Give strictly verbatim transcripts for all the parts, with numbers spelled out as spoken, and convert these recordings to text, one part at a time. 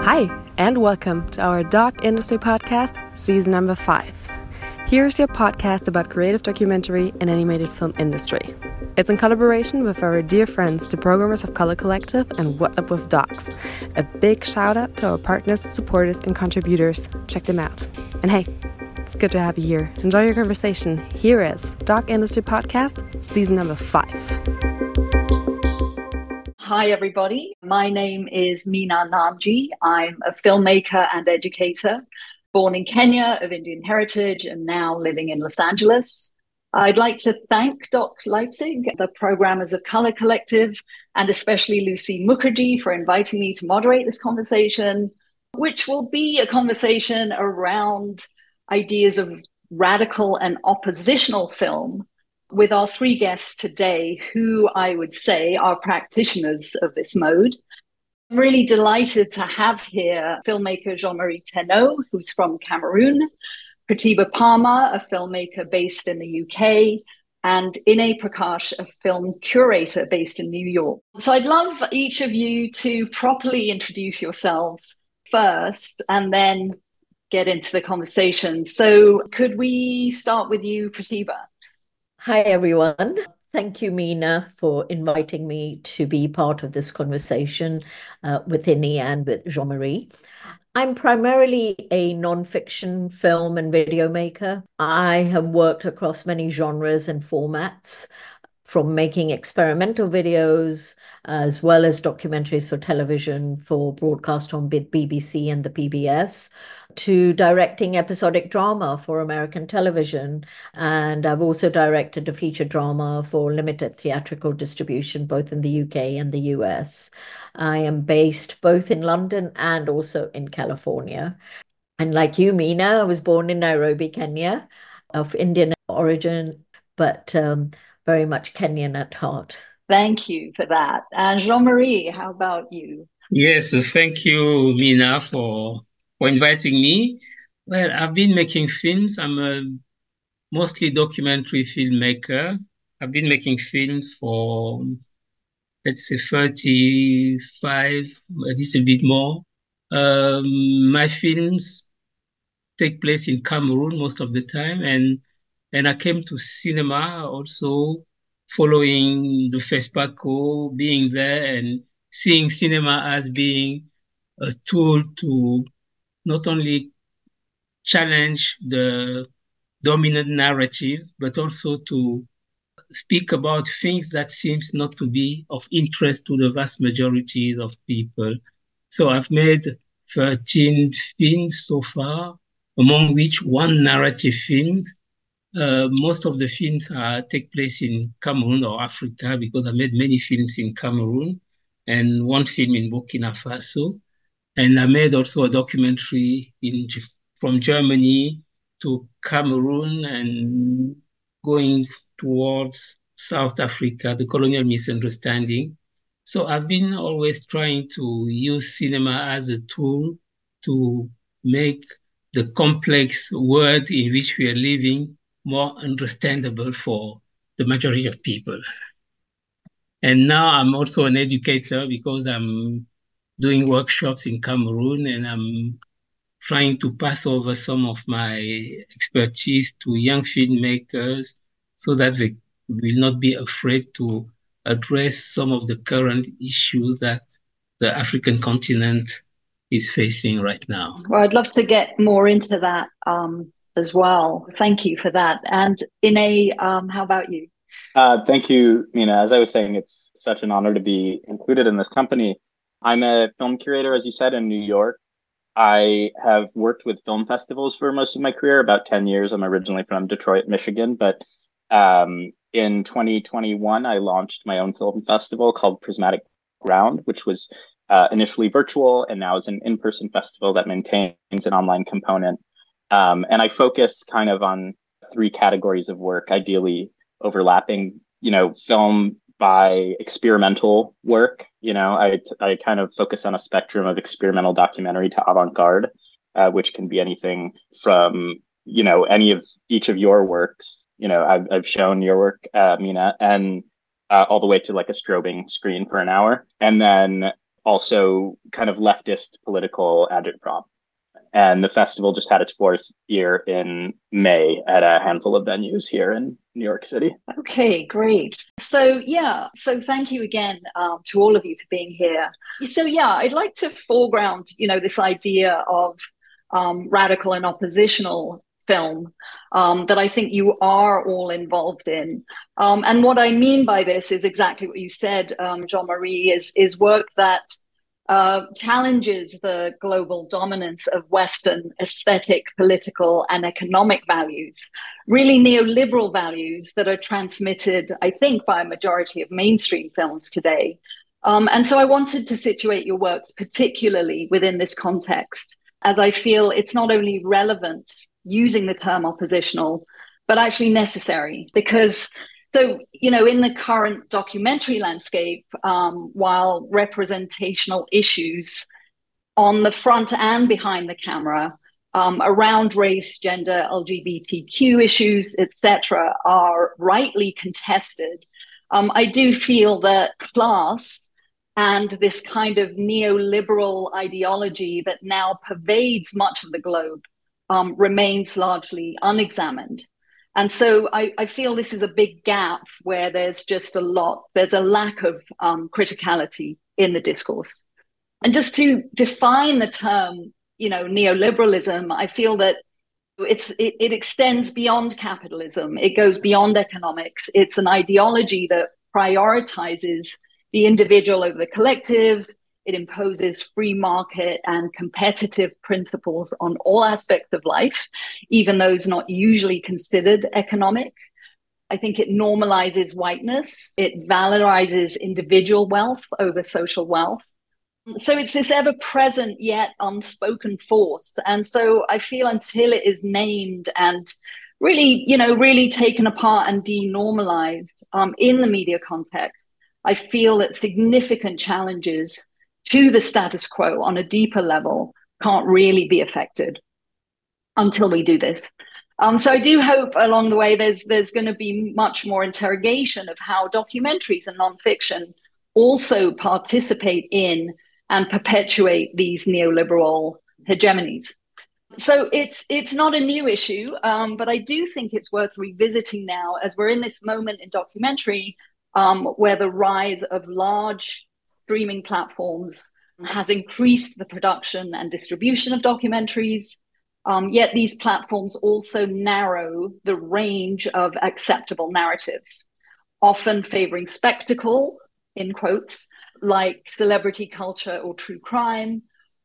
Hi, and welcome to our Doc Industry Podcast, season number five. Here's your podcast about creative documentary and animated film industry. It's in collaboration with our dear friends, the programmers of Color Collective and What's Up with Docs. A big shout out to our partners, supporters, and contributors. Check them out. And hey, it's good to have you here. Enjoy your conversation. Here is Doc Industry Podcast, season number five. Hi, everybody. My name is Meena Nanji. I'm a filmmaker and educator, born in Kenya, of Indian heritage, and now living in Los Angeles. I'd like to thank Doc Leipzig, the programmers of Color Collective, and especially Lucy Mukherjee for inviting me to moderate this conversation, which will be a conversation around ideas of radical and oppositional film, with our three guests today, who I would say are practitioners of this mode. I'm really delighted to have here filmmaker Jean-Marie Thénault, who's from Cameroon, Pratibha Parmar, a filmmaker based in the U K, and Inay Prakash, a film curator based in New York. So I'd love each of you to properly introduce yourselves first and then get into the conversation. So could we start with you, Pratibha? Hi, everyone. Thank you, Meena, for inviting me to be part of this conversation uh, with Inay and with Jean-Marie. I'm primarily a non-fiction film and video maker. I have worked across many genres and formats, from making experimental videos as well as documentaries for television for broadcast on B B C and the P B S, to directing episodic drama for American television. And I've also directed a feature drama for limited theatrical distribution, both in the U K and the U S. I am based both in London and also in California. And like you, Meena, I was born in Nairobi, Kenya, of Indian origin, but um, very much Kenyan at heart. Thank you for that. And Jean-Marie, how about you? Yes, so thank you, Meena, for, for inviting me. Well, I've been making films. I'm a mostly documentary filmmaker. I've been making films for, let's say, thirty-five, a little bit more. Um, my films take place in Cameroon most of the time, and and I came to cinema also following the FESPACO, being there and seeing cinema as being a tool to not only challenge the dominant narratives, but also to speak about things that seems not to be of interest to the vast majority of people. So I've made thirteen films so far, among which one narrative film. Uh, most of the films uh, take place in Cameroon or Africa, because I made many films in Cameroon and one film in Burkina Faso. And I made also a documentary in from Germany to Cameroon and going towards South Africa, the colonial misunderstanding. So I've been always trying to use cinema as a tool to make the complex world in which we are living more understandable for the majority of people. And now I'm also an educator, because I'm doing workshops in Cameroon, and I'm trying to pass over some of my expertise to young filmmakers so that they will not be afraid to address some of the current issues that the African continent is facing right now. Well, I'd love to get more into that um, as well. Thank you for that. And Inay, um, how about you? Uh, thank you, Meena. As I was saying, it's such an honor to be included in this company. I'm a film curator, as you said, in New York. I have worked with film festivals for most of my career, about ten years. I'm originally from Detroit, Michigan, but um, in twenty twenty-one, I launched my own film festival called Prismatic Ground, which was uh, initially virtual and now is an in-person festival that maintains an online component. Um, and I focus kind of on three categories of work, ideally overlapping, you know, film by experimental work. You know, I I kind of focus on a spectrum of experimental documentary to avant-garde, uh, which can be anything from, you know, any of each of your works. You know, I've I've shown your work, uh, Meena, and uh, all the way to like a strobing screen for an hour. And then also kind of leftist political agitprop. And the festival just had its fourth year in May at a handful of venues here in New York City. Okay, great. So yeah, so thank you again um, to all of you for being here. So yeah, I'd like to foreground, you know, this idea of um, radical and oppositional film um, that I think you are all involved in. Um, and what I mean by this is exactly what you said, um, Jean-Marie, is, is work that Uh, challenges the global dominance of Western aesthetic, political, and economic values, really neoliberal values that are transmitted, I think, by a majority of mainstream films today. Um, and so I wanted to situate your works particularly within this context, as I feel it's not only relevant using the term oppositional, but actually necessary, because So, you know, in the current documentary landscape, um, while representational issues on the front and behind the camera um, around race, gender, L G B T Q issues, et cetera, are rightly contested, um, I do feel that class and this kind of neoliberal ideology that now pervades much of the globe um, remains largely unexamined. And so I, I feel this is a big gap where there's just a lot, there's a lack of um, criticality in the discourse. And just to define the term, you know, neoliberalism, I feel that it's it, it extends beyond capitalism. It goes beyond economics. It's an ideology that prioritizes the individual over the collective. It imposes free market and competitive principles on all aspects of life, even those not usually considered economic. I think it normalizes whiteness. It valorizes individual wealth over social wealth. So it's this ever-present yet unspoken force. And so I feel until it is named and really, you know, really taken apart and denormalized um, in the media context, I feel that significant challenges to the status quo on a deeper level can't really be affected until we do this. Um, so I do hope along the way there's there's going to be much more interrogation of how documentaries and nonfiction also participate in and perpetuate these neoliberal hegemonies. So it's it's not a new issue, um, but I do think it's worth revisiting now as we're in this moment in documentary um, where the rise of large streaming platforms has increased the production and distribution of documentaries. Um, yet these platforms also narrow the range of acceptable narratives, often favoring spectacle, in quotes, like celebrity culture or true crime,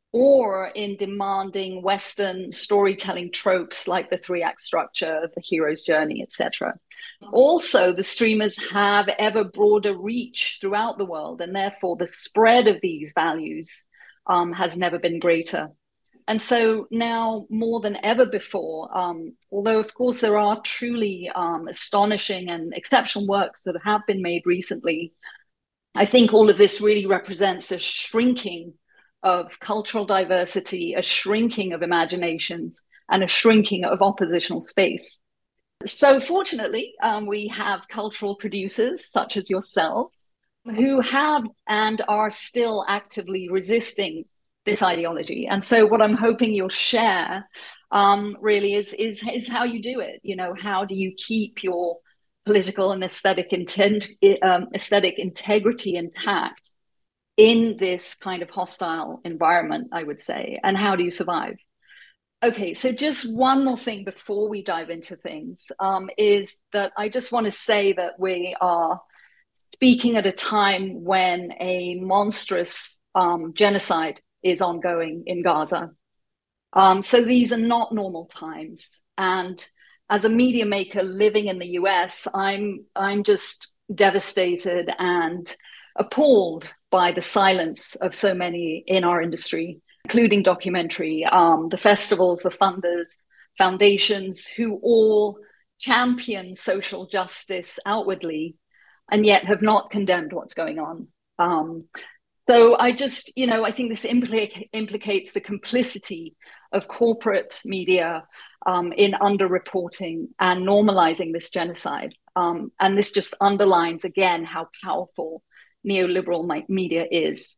or in demanding Western storytelling tropes like the three-act structure, the hero's journey, et cetera. Also, the streamers have ever broader reach throughout the world, and therefore the spread of these values um, has never been greater. And so now more than ever before, um, although of course there are truly um, astonishing and exceptional works that have been made recently, I think all of this really represents a shrinking of cultural diversity, a shrinking of imaginations, and a shrinking of oppositional space. So fortunately, um, we have cultural producers such as yourselves who have and are still actively resisting this ideology. And so what I'm hoping you'll share um, really is, is, is how you do it. You know, how do you keep your political and aesthetic intent, um, aesthetic integrity intact in this kind of hostile environment, I would say, and how do you survive? Okay, so just one more thing before we dive into things um, is that I just want to say that we are speaking at a time when a monstrous um, genocide is ongoing in Gaza. Um, so these are not normal times. And as a media maker living in the U S, I'm, I'm just devastated and appalled by the silence of so many in our industry, including documentary, um, the festivals, the funders, foundations, who all champion social justice outwardly, and yet have not condemned what's going on. Um, so I just, you know, I think this implica- implicates the complicity of corporate media um, in underreporting and normalizing this genocide. Um, and this just underlines again how powerful neoliberal media is.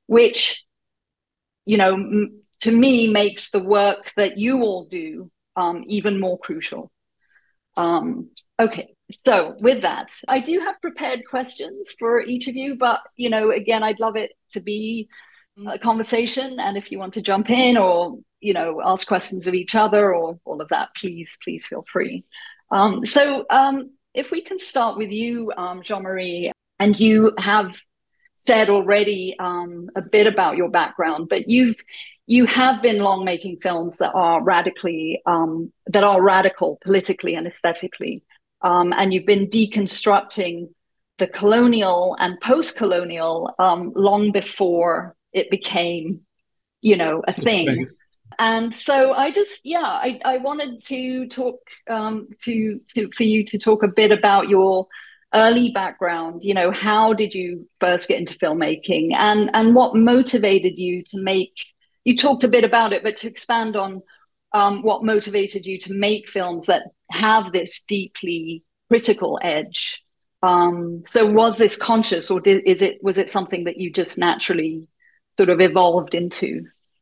which, you know, m- to me makes the work that you all do um, even more crucial. Um, okay, so with that, I do have prepared questions for each of you, but, you know, again, I'd love it to be a conversation. And if you want to jump in or, you know, ask questions of each other or all of that, please, please feel free. Um, so um, if we can start with you, um, Jean-Marie, and you have said already um, a bit about your background, but you've you have been long making films that are radically um, that are radical politically and aesthetically, um, and you've been deconstructing the colonial and post-colonial um, long before it became, you know, a thing. Thanks. And so I just, yeah, I, I wanted to talk um, to to for you to talk a bit about your early background. You know, how did you first get into filmmaking, and and what motivated you to make? You talked a bit about it, but to expand on um, what motivated you to make films that have this deeply critical edge. Um, so was this conscious, or did, is it was it something that you just naturally sort of evolved into?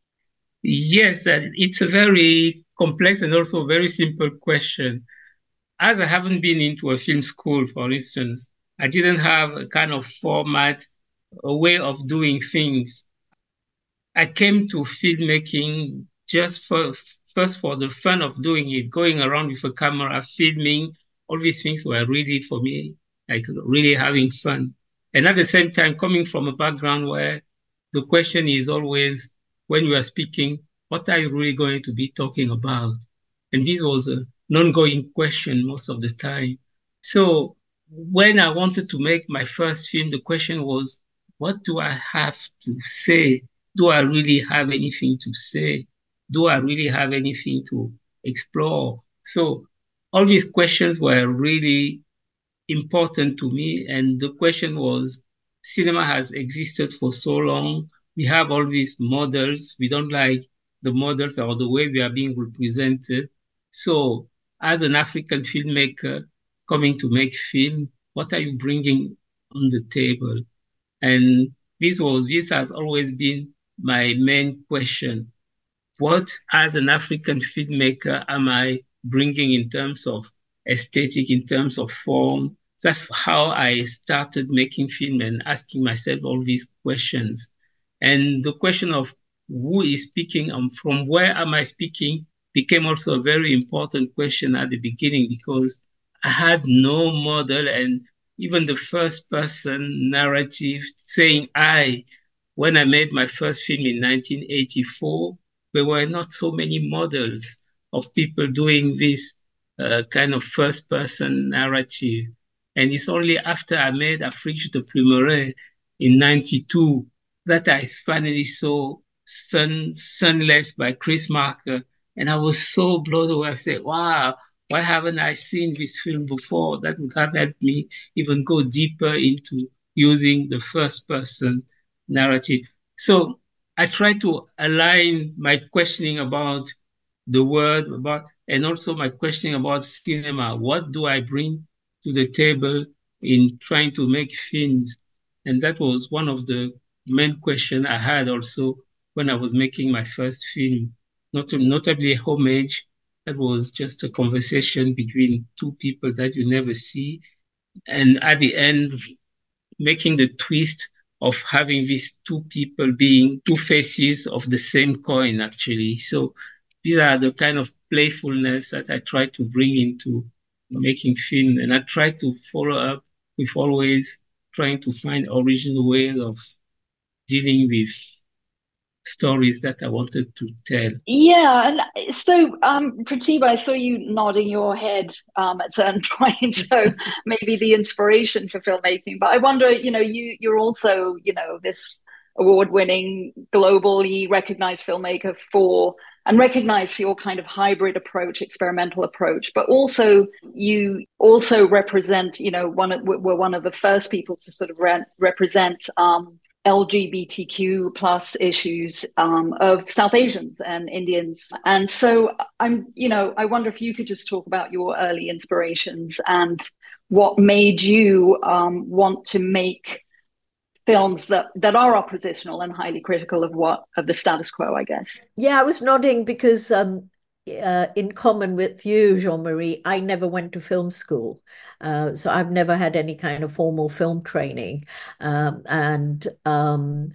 Yes, that it's a very complex and also very simple question. As I haven't been into a film school, for instance, I didn't have a kind of format, a way of doing things. I came to filmmaking just for first for the fun of doing it, going around with a camera, filming. All these things were really, for me, like really having fun. And at the same time, coming from a background where the question is always, when you are speaking, what are you really going to be talking about? And this was an ongoing question most of the time. So when I wanted to make my first film, the question was, what do I have to say? Do I really have anything to say? Do I really have anything to explore? So all these questions were really important to me. And the question was, cinema has existed for so long. We have all these models. We don't like the models or the way we are being represented. So as an African filmmaker coming to make film, what are you bringing on the table? And this was this has always been my main question. What, as an African filmmaker, am I bringing in terms of aesthetic, in terms of form? That's how I started making film and asking myself all these questions. And the question of who is speaking and from where am I speaking became also a very important question at the beginning, because I had no model, and even the first person narrative saying I, when I made my first film in nineteen eighty-four, there were not so many models of people doing this uh, kind of first person narrative. And it's only after I made Afrique de Plumeray in ninety-two that I finally saw Sun, Sunless by Chris Marker. And I was so blown away. I said, wow, why haven't I seen this film before? That would have helped me even go deeper into using the first person narrative. So I try to align my questioning about the word, about, and also my questioning about cinema. What do I bring to the table in trying to make films? And that was one of the main questions I had also when I was making my first film, not notably Homage. That was just a conversation between two people that you never see. And at the end, making the twist of having these two people being two faces of the same coin, actually. So these are the kind of playfulness that I try to bring into making film. And I try to follow up with always trying to find original ways of dealing with stories that I wanted to tell. Yeah, and so um, Pratibha, I saw you nodding your head um, at certain points. So maybe the inspiration for filmmaking. But I wonder, you know, you you're also, you know, this award-winning, globally recognized filmmaker for and recognized for your kind of hybrid approach, experimental approach. But also, you also represent, you know, one of, were one of the first people to sort of re- represent. Um, L G B T Q plus issues um, of South Asians and Indians. And so I'm, you know, I wonder if you could just talk about your early inspirations and what made you um, want to make films that that are oppositional and highly critical of what of the status quo, I guess. Yeah, I was nodding because um, uh, in common with you, Jean-Marie, I never went to film school. Uh, so I've never had any kind of formal film training. Um, and um,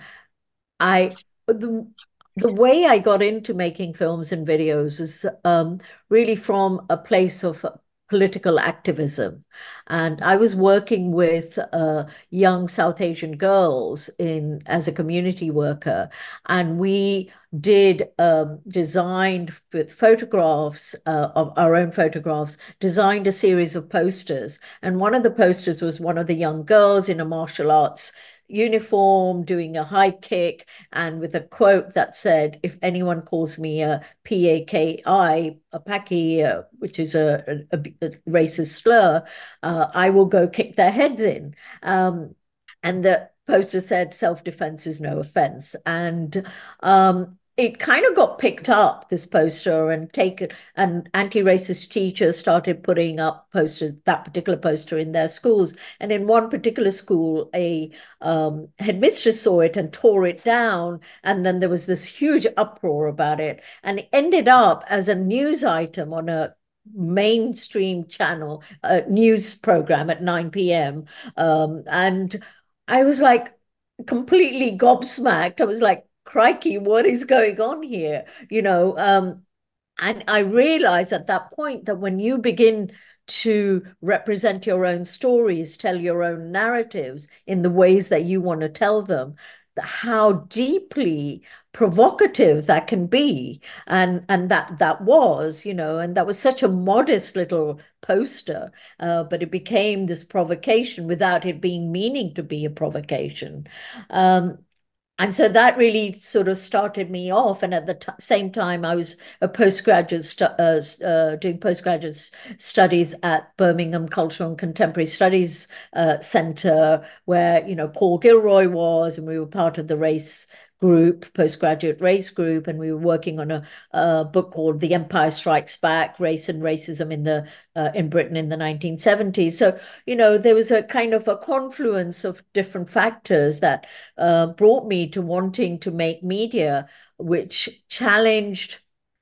I the the way I got into making films and videos was um, really from a place of political activism. And I was working with uh, young South Asian girls in as a community worker, and we did um, designed with photographs uh, of our own photographs, designed a series of posters. And one of the posters was one of the young girls in a martial arts uniform doing a high kick and with a quote that said, if anyone calls me a P A K I, a Paki, uh, which is a, a, a racist slur, uh, I will go kick their heads in. Um, and the poster said, self-defense is no offense. And um, it kind of got picked up, this poster, and taken, and anti-racist teachers started putting up posters, that particular poster in their schools. And in one particular school, a um, headmistress saw it and tore it down. And then there was this huge uproar about it. And it ended up as a news item on a mainstream channel, a news program at nine p m. Um, and I was like completely gobsmacked. I was like, crikey, what is going on here? You know, um, and I realized at that point that when you begin to represent your own stories, tell your own narratives in the ways that you want to tell them, how deeply provocative that can be. And and that that was, you know, and that was such a modest little poster, uh, but it became this provocation without it being meaning to be a provocation. Um, And so that really sort of started me off. And at the t same time, I was a postgraduate uh, uh, doing postgraduate studies at Birmingham Cultural and Contemporary Studies uh, Centre, where, you know, Paul Gilroy was, and we were part of the race group, postgraduate race group, and we were working on a, a book called The Empire Strikes Back, Race and Racism in the uh, in Britain in the nineteen seventies. So, you know, there was a kind of a confluence of different factors that uh, brought me to wanting to make media which challenged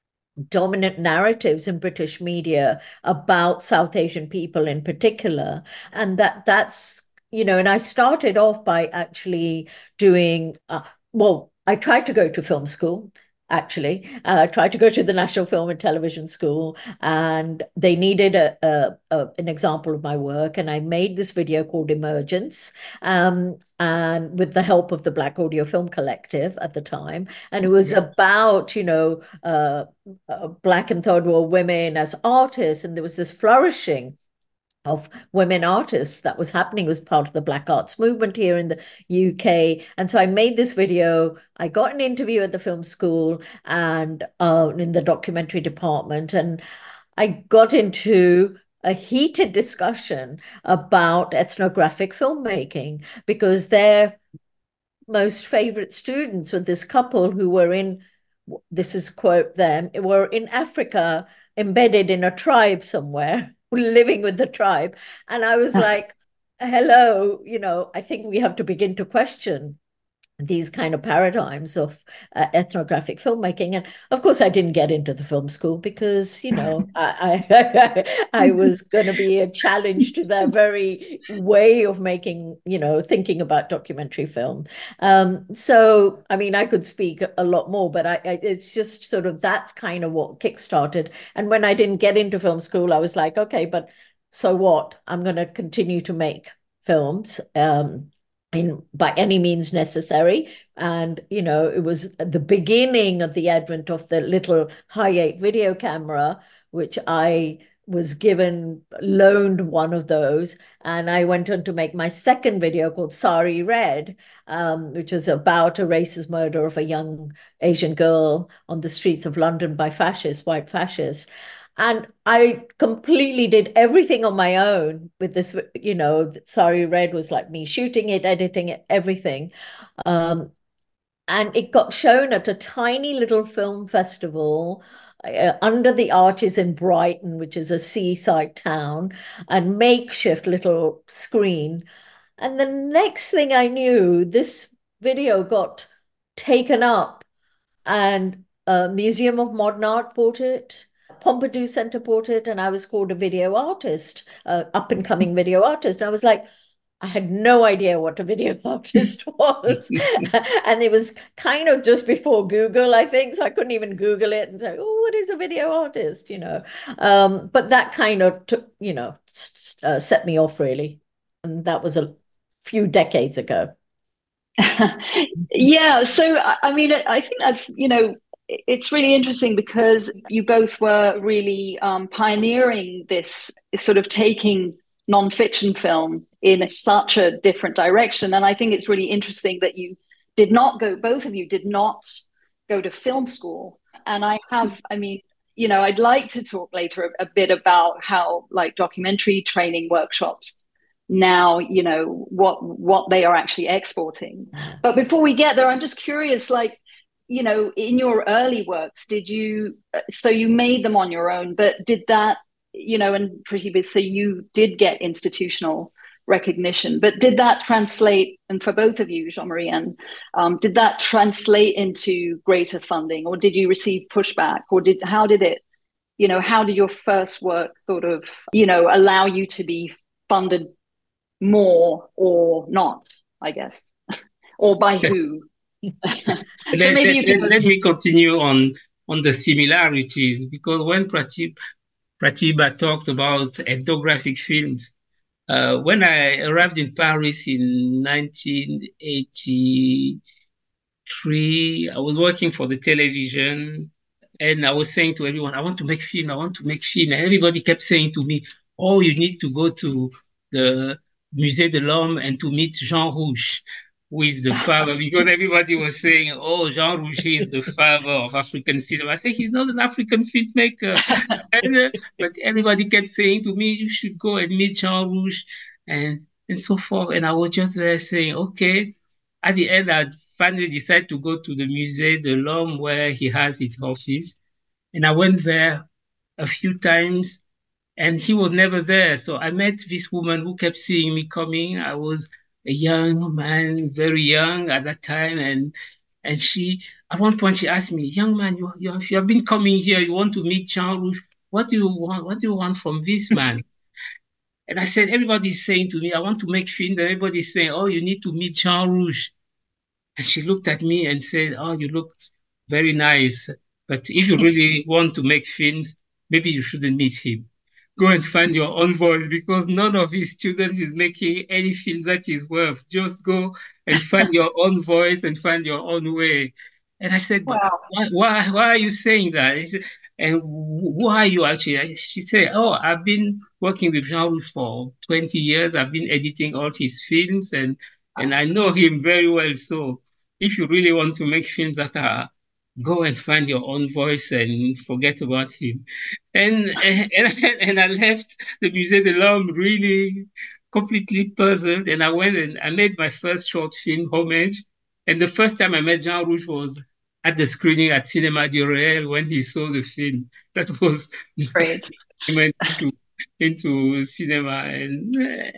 dominant narratives in British media about South Asian people in particular. And that that's, you know, and I started off by actually doing, uh, well, I tried to go to film school. Actually, uh, I tried to go to the National Film and Television School, and they needed a, a, a an example of my work, and I made this video called Emergence, um, and with the help of the Black Audio Film Collective at the time, and it was yeah. about, you know, uh, uh, Black and Third World women as artists, and there was this flourishing of women artists that was happening as part of the Black Arts movement here in the U K. And so I made this video. I got an interview at the film school and uh, in the documentary department, and I got into a heated discussion about ethnographic filmmaking because their most favorite students were this couple who were in, this is quote them, were in Africa, embedded in a tribe somewhere, living with the tribe. And I was like, hello, you know, I think we have to begin to question these kind of paradigms of uh, ethnographic filmmaking. And of course, I didn't get into the film school because, you know, I, I, I was going to be a challenge to their very way of making, you know, thinking about documentary film. Um, so, I mean, I could speak a lot more, but I, I, it's just sort of, that's kind of what kickstarted. And when I didn't get into film school, I was like, okay, but so what? I'm going to continue to make films. Um, in by any means necessary. And, you know, it was the beginning of the advent of the little high eight video camera, which I was given, loaned one of those. And I went on to make my second video called Sari Red, um, which was about a racist murder of a young Asian girl on the streets of London by fascists, white fascists. And I completely did everything on my own with this, you know, Sari Red was like me shooting it, editing it, everything. Um, and it got shown at a tiny little film festival uh, under the arches in Brighton, which is a seaside town, and makeshift little screen. And the next thing I knew, this video got taken up and uh, Museum of Modern Art bought it, Pompidou Center bought it, and I was called a video artist, uh, up and coming video artist. And I was like, I had no idea what a video artist was. And it was kind of just before Google, I think. So I couldn't even Google it and say, oh, what is a video artist? You know, um, but that kind of took, you know, uh, set me off really. And that was a few decades ago. Yeah. So, I mean, I think that's, you know, it's really interesting because you both were really um, pioneering this sort of taking nonfiction film in a, such a different direction. And I think it's really interesting that you did not go, both of you did not go to film school. And I have, I mean, you know, I'd like to talk later a, a bit about how like documentary training workshops now, you know, what what they are actually exporting. But before we get there, I'm just curious, like, you know, in your early works, did you, so you made them on your own, but did that, you know, and pretty big, so you did get institutional recognition, but did that translate, and for both of you, Jean-Marie, and um, did that translate into greater funding, or did you receive pushback, or did, how did it, you know, how did your first work sort of, you know, allow you to be funded more or not, I guess, or by who? so let, maybe let, let, let me continue on on the similarities, because when Pratibha, Pratibha talked about ethnographic films, uh, when I arrived in Paris in nineteen eighty-three, I was working for the television, and I was saying to everyone, I want to make film, I want to make film. And everybody kept saying to me, oh, you need to go to the Musée de l'Homme and to meet Jean Rouch, who is the father, because everybody was saying, oh, Jean Rouch is the father of African cinema. I said, he's not an African filmmaker. and, uh, but everybody kept saying to me, you should go and meet Jean Rouch, and, and so forth. And I was just there saying, okay. At the end, I finally decided to go to the Musée de l'Homme where he has his office. And I went there a few times, and he was never there. So I met this woman who kept seeing me coming. I was a young man, very young at that time. And and she, at one point, she asked me, young man, you, you, have, you have been coming here. You want to meet Jean Rouch. What do you want? What do you want from this man? And I said, everybody's saying to me, I want to make film. And everybody's saying, oh, you need to meet Jean Rouch. And she looked at me and said, oh, you look very nice. But if you really want to make films, maybe you shouldn't meet him. Go and find your own voice, because none of his students is making any films that is worth. Just go and find your own voice and find your own way. And I said, wow. why, why, why are you saying that? Said, and who are you actually? She said, oh, I've been working with Jean for twenty years. I've been editing all his films, and, and I know him very well. So if you really want to make films that are, go and find your own voice and forget about him. And and, and I left the Musée de l'Homme really completely puzzled. And I went and I made my first short film, Homage. And the first time I met Jean Rouch was at the screening at Cinéma du Réel when he saw the film. That was great. He went into, into cinema, and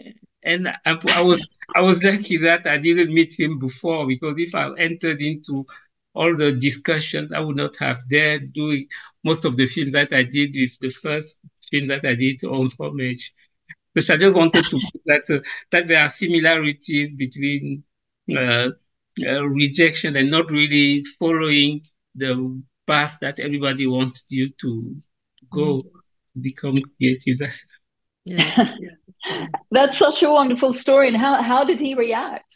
and I, I was I was lucky that I didn't meet him before, because if I entered into all the discussions, I would not have dared doing most of the films that I did with the first film that I did on Homage. But I just wanted to put that uh, that there are similarities between uh, uh, rejection and not really following the path that everybody wants you to go mm-hmm. become creative. That's, yeah. That's such a wonderful story. And how, how did he react?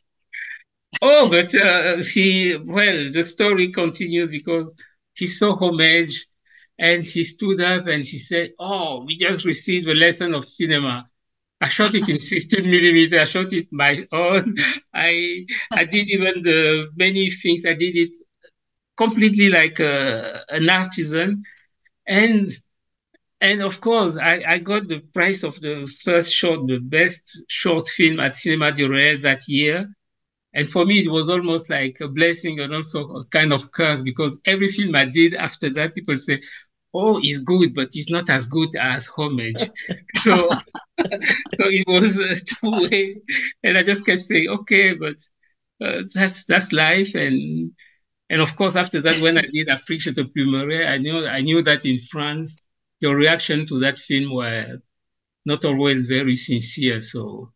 Oh, but uh, he, well, the story continues, because he saw Homage and he stood up and he said, oh, we just received a lesson of cinema. I shot it in sixteen millimeter. I shot it my own. I I did even the many things. I did it completely like a, an artisan. And and of course, I, I got the prize of the first short, the best short film at Cinéma du Réel that year. And for me, it was almost like a blessing and also a kind of curse, because every film I did after that, people say, oh, it's good, but it's not as good as Homage. So, so it was a two-way, and I just kept saying, okay, but uh, that's that's life. And and of course, after that, when I did Afrique Chez Plumeray, I knew I knew that in France, the reaction to that film were not always very sincere. So,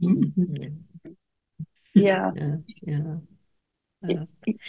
yeah, yeah, yeah. yeah.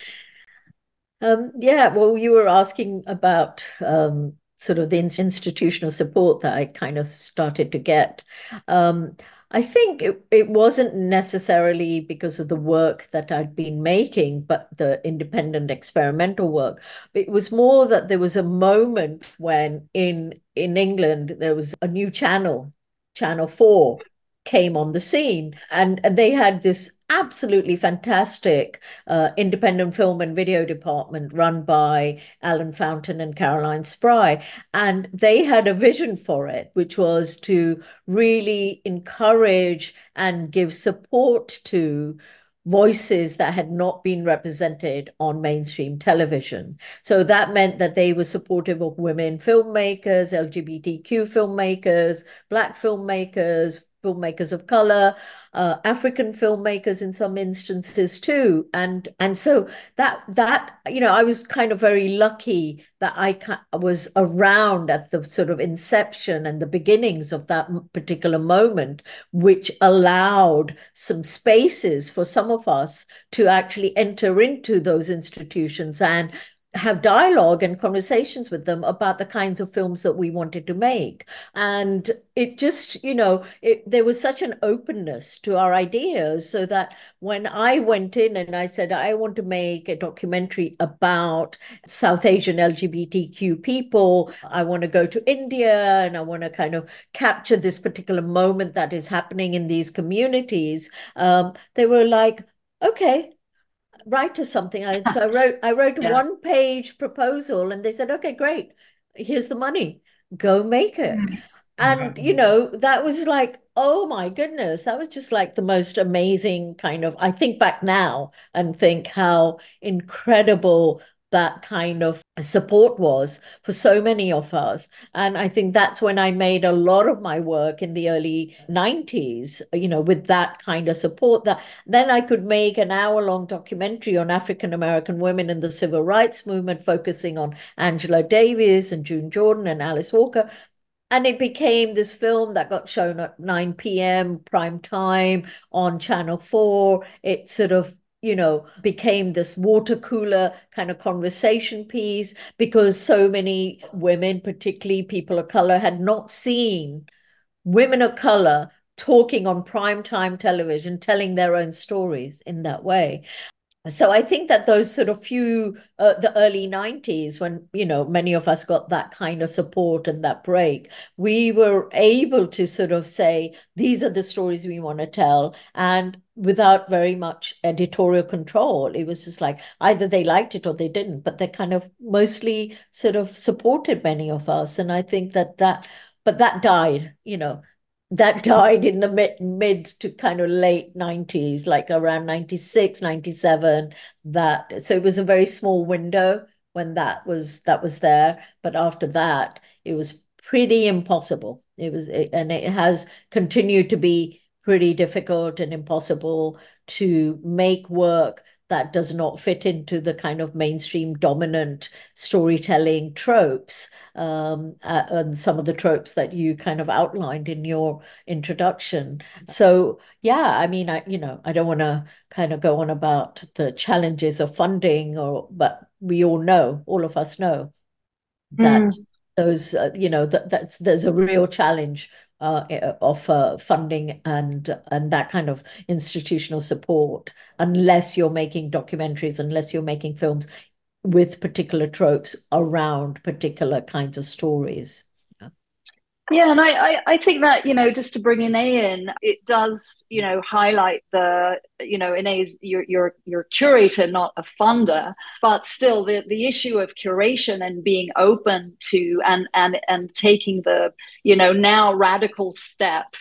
Um, yeah, well, you were asking about um, sort of the institutional support that I kind of started to get. Um, I think it, it wasn't necessarily because of the work that I'd been making, but the independent experimental work. It was more that there was a moment when in in England there was a new channel, Channel four, came on the scene, and, and they had this absolutely fantastic uh, independent film and video department run by Alan Fountain and Caroline Spry. And they had a vision for it, which was to really encourage and give support to voices that had not been represented on mainstream television. So that meant that they were supportive of women filmmakers, L G B T Q filmmakers, Black filmmakers, filmmakers of color, uh, African filmmakers in some instances too. And and so that that you know, I was kind of very lucky that I was around at the sort of inception and the beginnings of that particular moment, which allowed some spaces for some of us to actually enter into those institutions and have dialogue and conversations with them about the kinds of films that we wanted to make. And it just, you know, it, there was such an openness to our ideas, so that when I went in and I said, I want to make a documentary about South Asian L G B T Q people, I want to go to India and I want to kind of capture this particular moment that is happening in these communities, um, they were like, okay, write us something. I, so I wrote, I wrote a yeah. one page proposal, and they said, okay, great. Here's the money. Go make it. Mm. And, you know, that was like, oh my goodness, that was just like the most amazing kind of, I think back now and think how incredible that kind of support was for so many of us. And I think that's when I made a lot of my work in the early nineties, you know, with that kind of support, that then I could make an hour-long documentary on African American women in the civil rights movement, focusing on Angela Davis and June Jordan and Alice Walker. And it became this film that got shown at nine p m prime time on Channel four. It sort of, you know, became this water cooler kind of conversation piece, because so many women, particularly people of color, had not seen women of color talking on primetime television, telling their own stories in that way. So I think that those sort of few, uh, the early nineties, when, you know, many of us got that kind of support and that break, we were able to sort of say, these are the stories we want to tell. And without very much editorial control, it was just like, either they liked it or they didn't, but they kind of mostly sort of supported many of us. And I think that that, but that died, you know, that died in the mid, mid to kind of late nineties, like around ninety-six, ninety-seven. That, so it was a very small window when that was that was there. But after that, it was pretty impossible. It was, and it has continued to be pretty difficult and impossible to make work that does not fit into the kind of mainstream dominant storytelling tropes, um, uh, and some of the tropes that you kind of outlined in your introduction. So, yeah, I mean, I, you know, I don't want to kind of go on about the challenges of funding, or, but we all know, all of us know that mm. those, uh, you know, that that's there's a real challenge Uh, of uh, funding and and that kind of institutional support, unless you're making documentaries, unless you're making films with particular tropes around particular kinds of stories. Yeah, yeah and I, I I think that, you know, just to bring Inez in, it does, you know, highlight the, you know, Inez, you're you're you're a curator, not a funder, but still the the issue of curation and being open to and and and taking the, you know, now radical step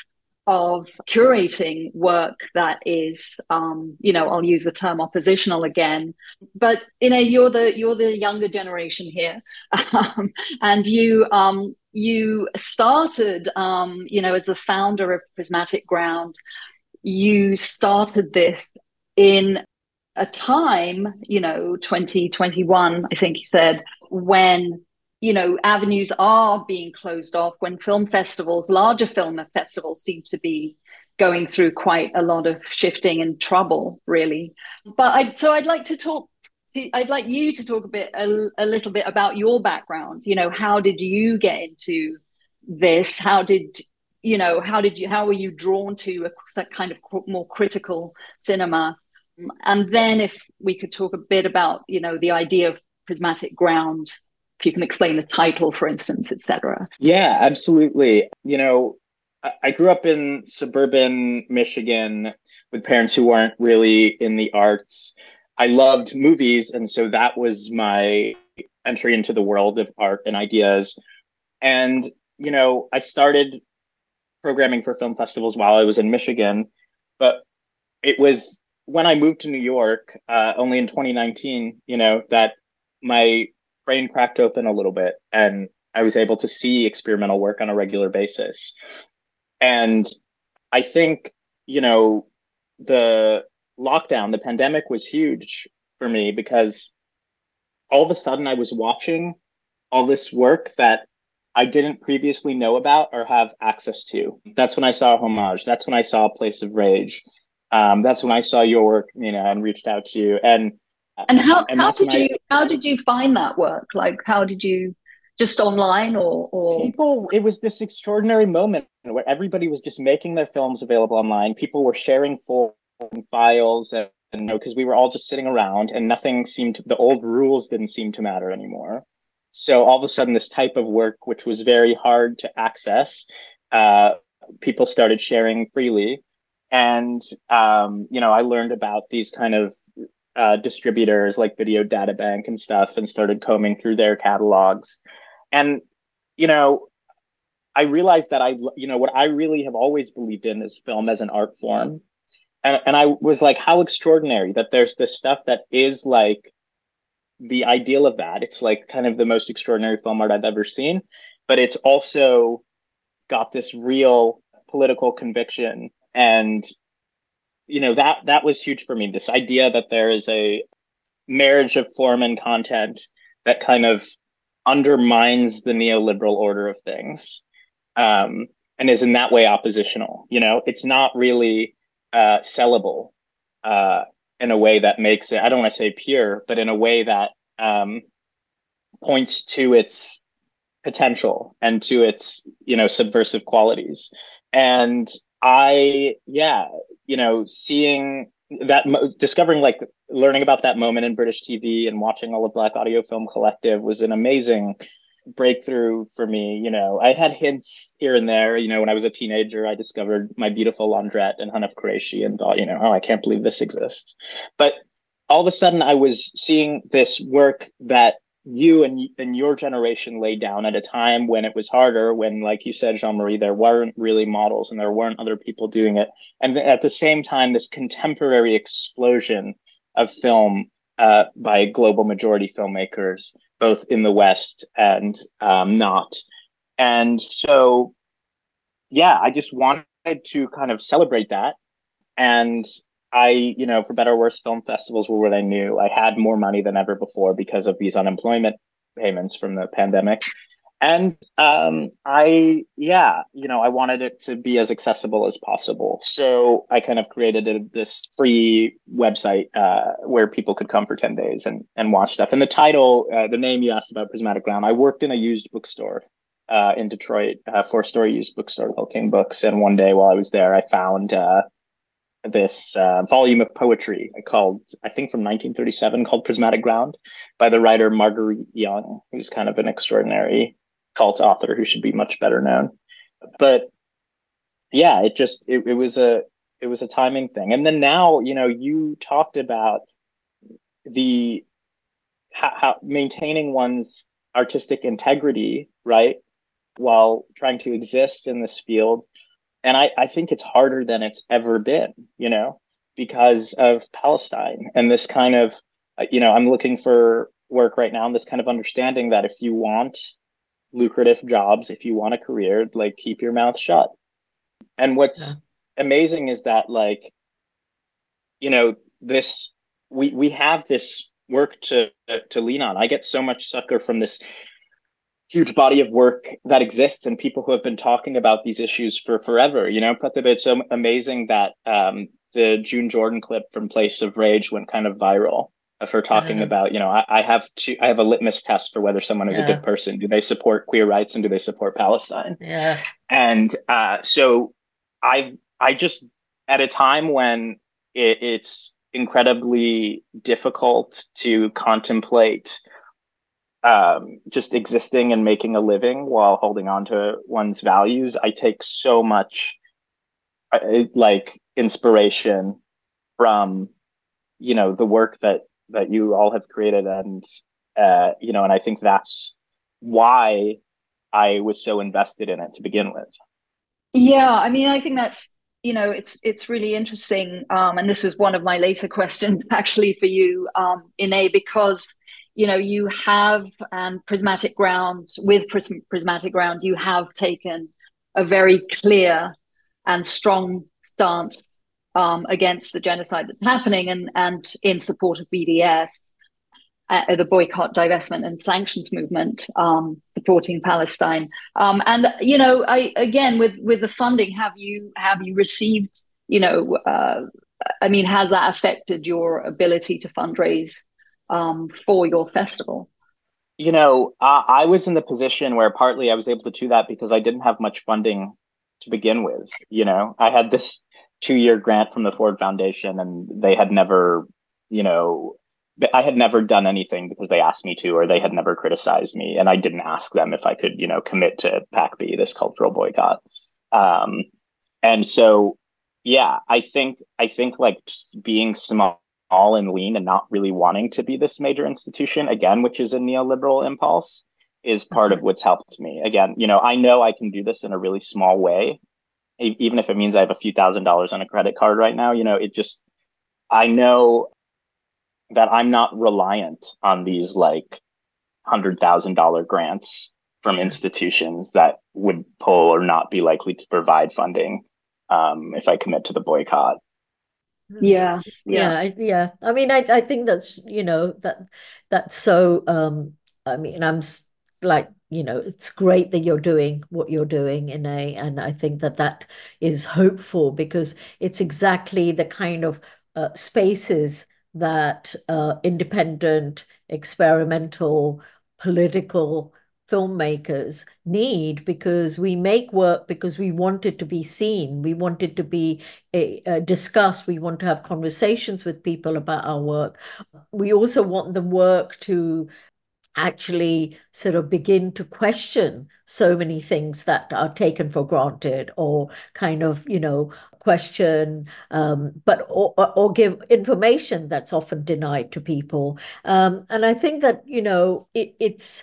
of curating work that is, um, you know, I'll use the term oppositional again, but you know, you're the you're the younger generation here, um, and you um, you started, um, you know, as the founder of Prismatic Ground. You started this in a time, you know, twenty twenty-one, I think you said, when, you know, avenues are being closed off, when film festivals, larger film festivals seem to be going through quite a lot of shifting and trouble, really. But I, so I'd like to talk, to, I'd like you to talk a bit, a, a little bit about your background. You know, how did you get into this? How did, you know, how did you, how were you drawn to a kind of more critical cinema? And then if we could talk a bit about, you know, the idea of Prismatic Ground, if you can explain the title, for instance, et cetera. Yeah, absolutely. You know, I grew up in suburban Michigan with parents who weren't really in the arts. I loved movies, and so that was my entry into the world of art and ideas. And, you know, I started programming for film festivals while I was in Michigan, but it was when I moved to New York, uh, only in twenty nineteen, you know, that my brain cracked open a little bit and I was able to see experimental work on a regular basis. And I think, you know, the lockdown, the pandemic was huge for me because all of a sudden I was watching all this work that I didn't previously know about or have access to. That's when I saw Homage. That's when I saw Place of Rage. Um, that's when I saw your work, Nina, and reached out to you. And and how and how did you I, how did you find that work? Like, how did you, just online or or people? It was this extraordinary moment where everybody was just making their films available online. People were sharing full files, and, and you know, because we were all just sitting around, and nothing seemed to, the old rules didn't seem to matter anymore. So all of a sudden, this type of work, which was very hard to access, uh, people started sharing freely. And, um, you know, I learned about these kind of uh, distributors like Video Data Bank and stuff and started combing through their catalogs. And, you know, I realized that I, you know, what I really have always believed in is film as an art form. And, and I was like, how extraordinary that there's this stuff that is like the ideal of that. It's like kind of the most extraordinary film art I've ever seen, but it's also got this real political conviction. And, you know, that that was huge for me. This idea that there is a marriage of form and content that kind of undermines the neoliberal order of things, um, and is in that way oppositional. You know, it's not really uh, sellable uh, in a way that makes it, I don't want to say pure, but in a way that um, points to its potential and to its, you know, subversive qualities. And I, yeah, you know, seeing that, discovering, like, learning about that moment in British T V and watching all of Black Audio Film Collective was an amazing breakthrough for me. You know, I had hints here and there. You know, when I was a teenager, I discovered My Beautiful Laundrette and Hanif Kureishi and thought, you know, oh, I can't believe this exists. But all of a sudden, I was seeing this work that you and, and your generation laid down at a time when it was harder, when, like you said, Jean-Marie, there weren't really models and there weren't other people doing it. And at the same time, this contemporary explosion of film uh, by global majority filmmakers, both in the West and um, not. And so, yeah, I just wanted to kind of celebrate that. And I, you know, for better or worse, film festivals were what I knew. I had more money than ever before because of these unemployment payments from the pandemic. And um, I, yeah, you know, I wanted it to be as accessible as possible. So I kind of created a, this free website uh, where people could come for ten days and, and watch stuff. And the title, uh, the name you asked about, Prismatic Ground, I worked in a used bookstore uh, in Detroit, a four-story used bookstore called King Books. And one day while I was there, I found uh, this uh, volume of poetry called, I think from nineteen thirty-seven, called Prismatic Ground by the writer Marguerite Young, who's kind of an extraordinary cult author who should be much better known. But yeah, it just, it, it was a, it was a timing thing. And then now, you know, you talked about the, how, how maintaining one's artistic integrity, right, while trying to exist in this field. and I, I think it's harder than it's ever been, you know, because of Palestine and this kind of, uh, you know, I'm looking for work right now and this kind of understanding that if you want lucrative jobs, if you want a career, like keep your mouth shut. And what's yeah. amazing is that, like, you know, this we we have this work to to lean on. I get so much succor from this huge body of work that exists and people who have been talking about these issues for forever. You know, Pratibha, it's so amazing that um, the June Jordan clip from Place of Rage went kind of viral of her talking uh-huh. about, you know, I, I have two, I have a litmus test for whether someone is yeah. a good person. Do they support queer rights and do they support Palestine? Yeah. And uh, so I I just, at a time when it, it's incredibly difficult to contemplate um, just existing and making a living while holding on to one's values, I take so much uh, like inspiration from, you know, the work that that you all have created. And, uh, you know, and I think that's why I was so invested in it to begin with. Yeah, I mean, I think that's, you know, it's it's really interesting. Um, and this was one of my later questions actually for you, um, Inay, because, you know, you have, and Prismatic Ground, with Prism- Prismatic Ground, you have taken a very clear and strong stance um, against the genocide that's happening and, and in support of B D S, uh, the boycott, divestment and sanctions movement, um, supporting Palestine. Um, and, you know, I, again, with, with the funding, have you, have you received, you know, uh, I mean, has that affected your ability to fundraise um, for your festival? You know, uh, I was in the position where partly I was able to do that because I didn't have much funding to begin with. You know, I had this two-year grant from the Ford Foundation, and they had never, you know, I had never done anything because they asked me to, or they had never criticized me, and I didn't ask them if I could, you know, commit to PACB, this cultural boycott. Um, and so, yeah, I think I think like just being small. All and lean and not really wanting to be this major institution again, which is a neoliberal impulse, is part mm-hmm. of what's helped me. Again, you know, I know I can do this in a really small way, even if it means I have a few thousand dollars on a credit card right now. You know, it just, I know that I'm not reliant on these like hundred thousand dollar grants from institutions that would pull or not be likely to provide funding um, if I commit to the boycott. Yeah, yeah, yeah. yeah. I mean, I, I think that's, you know, that that's so, um, I mean, I'm like, you know, it's great that you're doing what you're doing, Inay, and I think that that is hopeful because it's exactly the kind of uh, spaces that uh, independent, experimental, political filmmakers need, because we make work because we want it to be seen, we want it to be uh, discussed, we want to have conversations with people about our work. We also want the work to actually sort of begin to question so many things that are taken for granted, or kind of, you know, question, um, but or, or give information that's often denied to people. Um, and I think that, you know, it, it's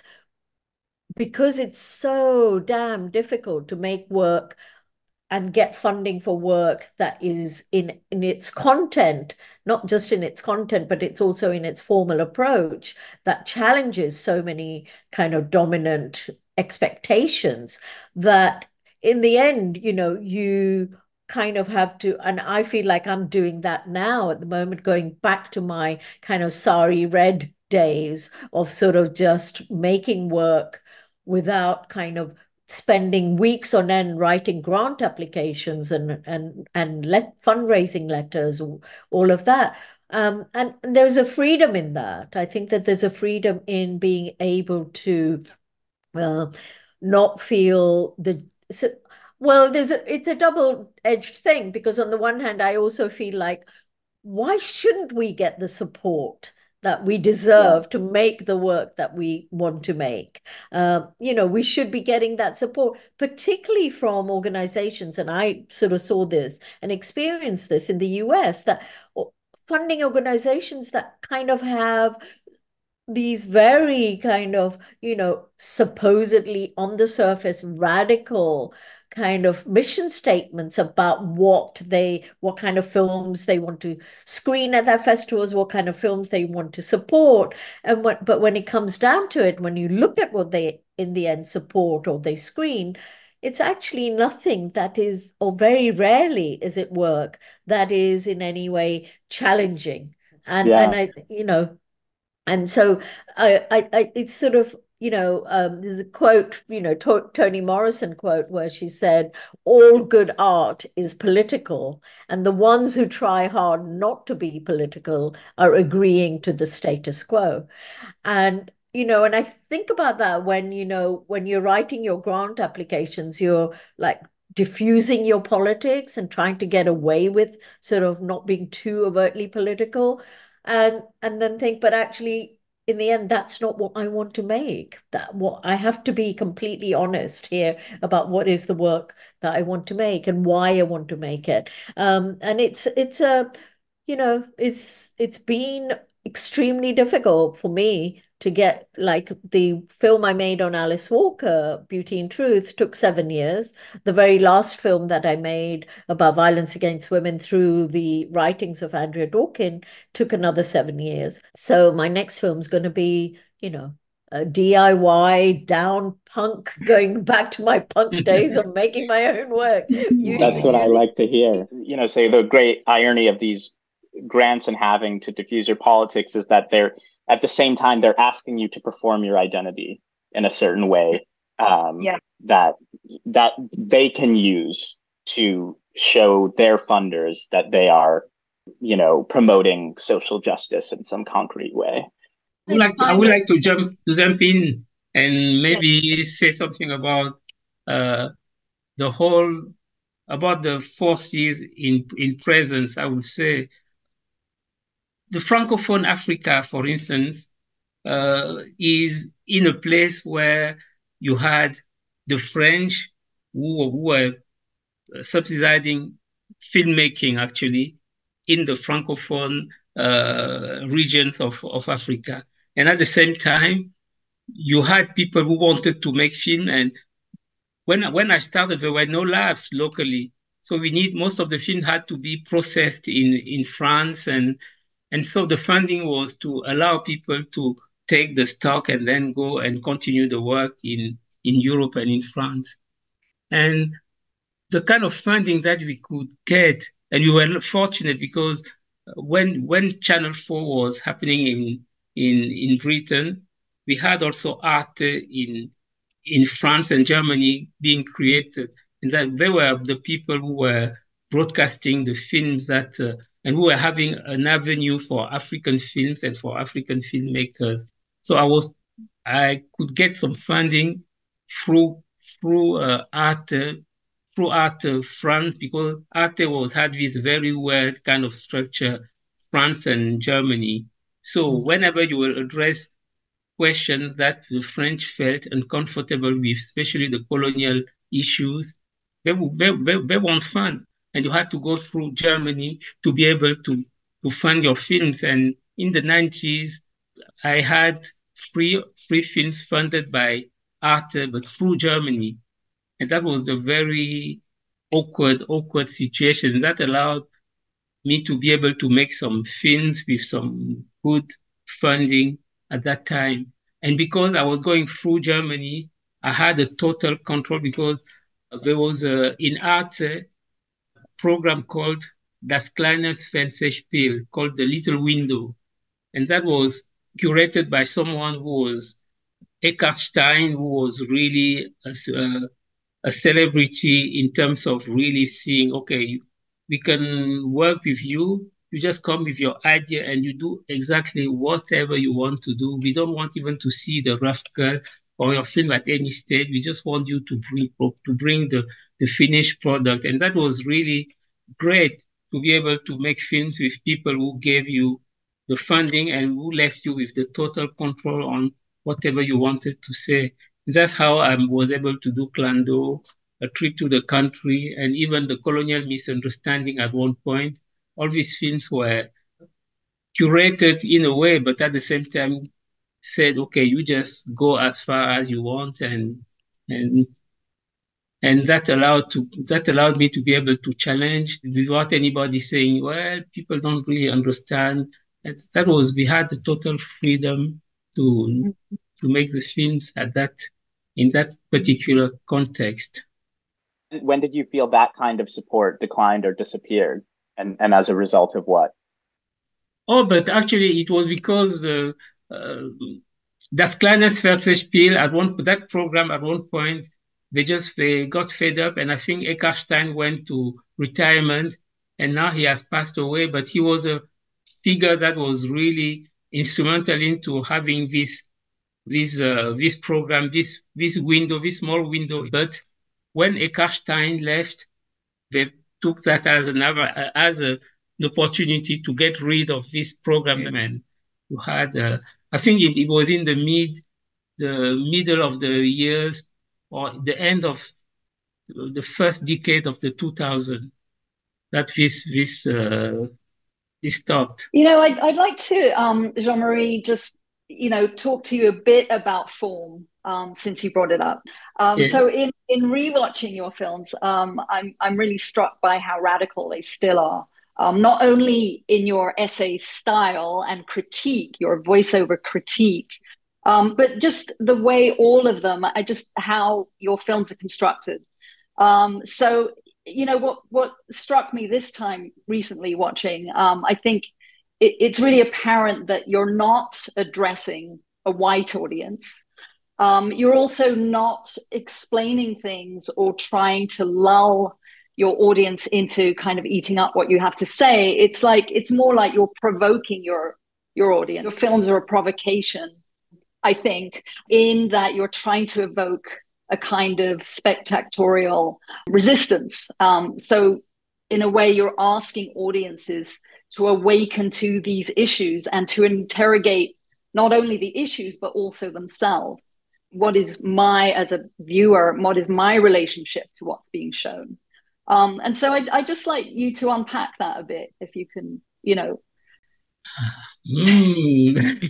because it's so damn difficult to make work and get funding for work that is in in its content, not just in its content, but it's also in its formal approach that challenges so many kind of dominant expectations, that in the end, you know, you kind of have to, and I feel like I'm doing that now at the moment, going back to my kind of Sari Red days of sort of just making work without kind of spending weeks on end writing grant applications and and and let fundraising letters, all of that. Um, and, and there's a freedom in that. I think that there's a freedom in being able to uh, not feel the so, well, there's a it's a double-edged thing, because on the one hand, I also feel like, why shouldn't we get the support that we deserve yeah. to make the work that we want to make? Uh, you know, we should be getting that support, particularly from organizations. And I sort of saw this and experienced this in the U S, that funding organizations that kind of have these very kind of, you know, supposedly on the surface radical kind of mission statements about what they, what kind of films they want to screen at their festivals, what kind of films they want to support. And what, but when it comes down to it, when you look at what they in the end support or they screen, it's actually nothing that is, or very rarely is it work that is in any way challenging. And Yeah. and I, you know, and so I, I, I it's sort of, you know, um, there's a quote, you know, to Toni Morrison quote where she said, all good art is political, and the ones who try hard not to be political are agreeing to the status quo. And, you know, and I think about that when, you know, when you're writing your grant applications, you're like diffusing your politics and trying to get away with sort of not being too overtly political. And and then think, but actually, in the end, that's not what I want to make. That what I have to be completely honest here about what is the work that I want to make and why I want to make it. Um, and it's it's a, you know, it's it's been extremely difficult for me to get, like, the film I made on Alice Walker, Beauty and Truth, took seven years. The very last film that I made about violence against women through the writings of Andrea Dworkin took another seven years. So my next film's going to be, you know, a D I Y down punk, going back to my punk days of making my own work. Using, That's what using... I like to hear. You know, say the great irony of these grants and having to diffuse your politics is that they're, at the same time, they're asking you to perform your identity in a certain way um, yeah. that that they can use to show their funders that they are, you know, promoting social justice in some concrete way. I would like to, I would like to jump to jump in and maybe yes. say something about uh, the whole about the forces in in presence. I would say the Francophone Africa, for instance, uh, is in a place where you had the French who, who were subsidizing filmmaking actually in the Francophone uh, regions of, of Africa. And at the same time, you had people who wanted to make film. And when, when I started, there were no labs locally. So we need, most of the film had to be processed in, in France. And, and so the funding was to allow people to take the stock and then go and continue the work in, in Europe and in France. And the kind of funding that we could get, and we were fortunate because when when Channel four was happening in in in Britain, we had also Arte in in France and Germany being created, and that they were the people who were broadcasting the films that uh, and who were having an avenue for African films and for African filmmakers. So I was I could get some funding through through uh, Arte. throughout uh, France, because Arte was had this very weird kind of structure, France and Germany. So whenever you will address questions that the French felt uncomfortable with, especially the colonial issues, they, they, they, they won't fund. And you had to go through Germany to be able to, to fund your films. And in the nineties, I had three, three films funded by Arte, but through Germany. And that was the very awkward, awkward situation that allowed me to be able to make some films with some good funding at that time. And because I was going through Germany, I had a total control because there was a, in Arte, a program called Das kleines Fernsehspiel, called The Little Window. And that was curated by someone who was Eckhart Stein, who was really a, a a celebrity in terms of really seeing, okay, we can work with you. You just come with your idea and you do exactly whatever you want to do. We don't want even to see the rough cut or your film at any stage. We just want you to bring to bring the, the finished product. And that was really great to be able to make films with people who gave you the funding and who left you with the total control on whatever you wanted to say. That's how I was able to do Clando, A Trip to the Country, and even The Colonial Misunderstanding at one point. All these films were curated in a way, but at the same time said, okay, you just go as far as you want. And, and And that allowed to that allowed me to be able to challenge without anybody saying, well, people don't really understand. And that was we had the total freedom to to make the films at that in that particular context. When did you feel that kind of support declined or disappeared? And and as a result of what? Oh, but actually it was because the uh, Das kleines Fernsehspiel at one that program at one point they just they got fed up, and I think Eckhard Stein went to retirement, and now he has passed away. But he was a figure that was really instrumental into having this this uh, this program, this this window, this small window. But when Eckhard Stein left, they took that as another as a, an opportunity to get rid of this program, and you had. Uh, I think it, it was in the mid the middle of the years or the end of the first decade of the two thousand that this this uh, this stopped. You know, I'd, I'd like to, um, Jean-Marie, just, you know, talk to you a bit about form, um, since you brought it up. Um, yeah. So in, in rewatching your films, um, I'm, I'm really struck by how radical they still are. Um, not only in your essay style and critique, your voiceover critique, um, but just the way all of them, I just how your films are constructed. Um, so, you know, what what struck me this time recently watching, um, I think it, it's really apparent that you're not addressing a white audience. Um, you're also not explaining things or trying to lull your audience into kind of eating up what you have to say. It's like, it's more like you're provoking your, your audience. Your films are a provocation, I think, in that you're trying to evoke a kind of spectatorial resistance. Um, so in a way, you're asking audiences to awaken to these issues and to interrogate not only the issues, but also themselves. What is my, as a viewer, what is my relationship to what's being shown? Um, and so I'd, I'd just like you to unpack that a bit, if you can, you know. Mm.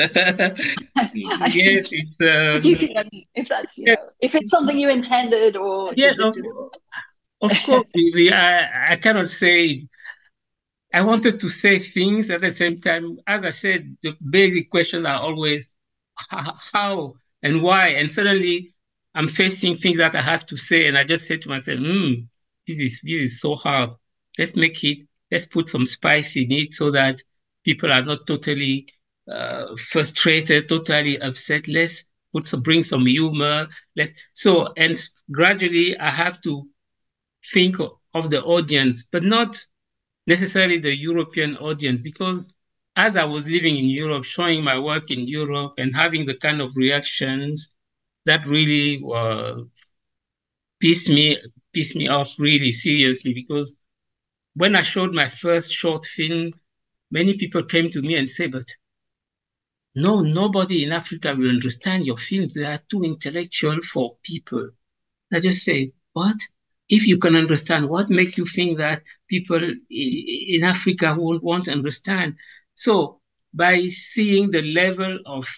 Yes, it's. Um, if you see what I mean, if that's, you yeah. know, if it's something you intended, or yes, of, just... of course. we, I, I cannot say. I wanted to say things at the same time. As I said, the basic questions are always how and why, and suddenly I'm facing things that I have to say, and I just say to myself, hmm. This is this is so hard. Let's make it. Let's put some spice in it so that people are not totally uh, frustrated, totally upset. Let's put some bring some humor. Let's so and gradually I have to think of the audience, but not necessarily the European audience, because as I was living in Europe, showing my work in Europe and having the kind of reactions that really uh, pissed me. pissed me off really seriously, because when I showed my first short film, many people came to me and said, but no, nobody in Africa will understand your films. They are too intellectual for people. I just say, what? If you can understand, what makes you think that people in Africa won't, won't understand? So by seeing the level of,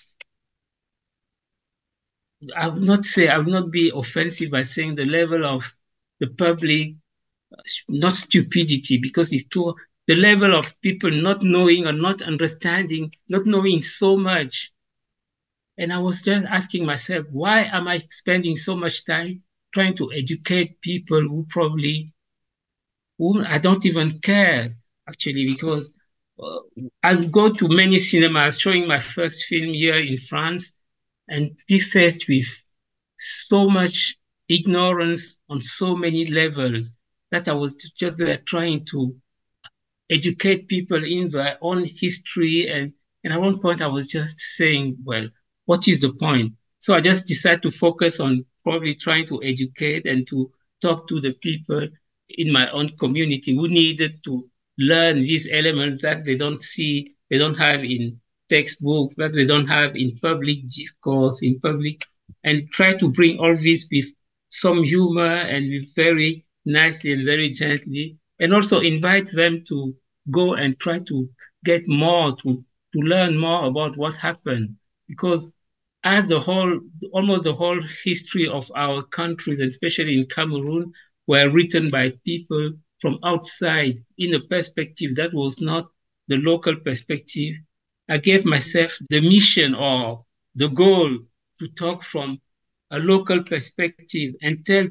I would not say, I would not be offensive by saying the level of the public, not stupidity, because it's too, the level of people not knowing or not understanding, not knowing so much. And I was just asking myself, why am I spending so much time trying to educate people who probably, who I don't even care, actually, because uh, I go to many cinemas showing my first film here in France and be faced with so much ignorance on so many levels that I was just there trying to educate people in their own history. And, and at one point I was just saying, well, what is the point? So I just decided to focus on probably trying to educate and to talk to the people in my own community who needed to learn these elements that they don't see, they don't have in textbooks, that they don't have in public discourse, in public, and try to bring all this with some humor and with very nicely and very gently, and also invite them to go and try to get more, to, to learn more about what happened. Because as the whole, almost the whole history of our countries, especially in Cameroon, were written by people from outside in a perspective that was not the local perspective. I gave myself the mission or the goal to talk from a local perspective and tell,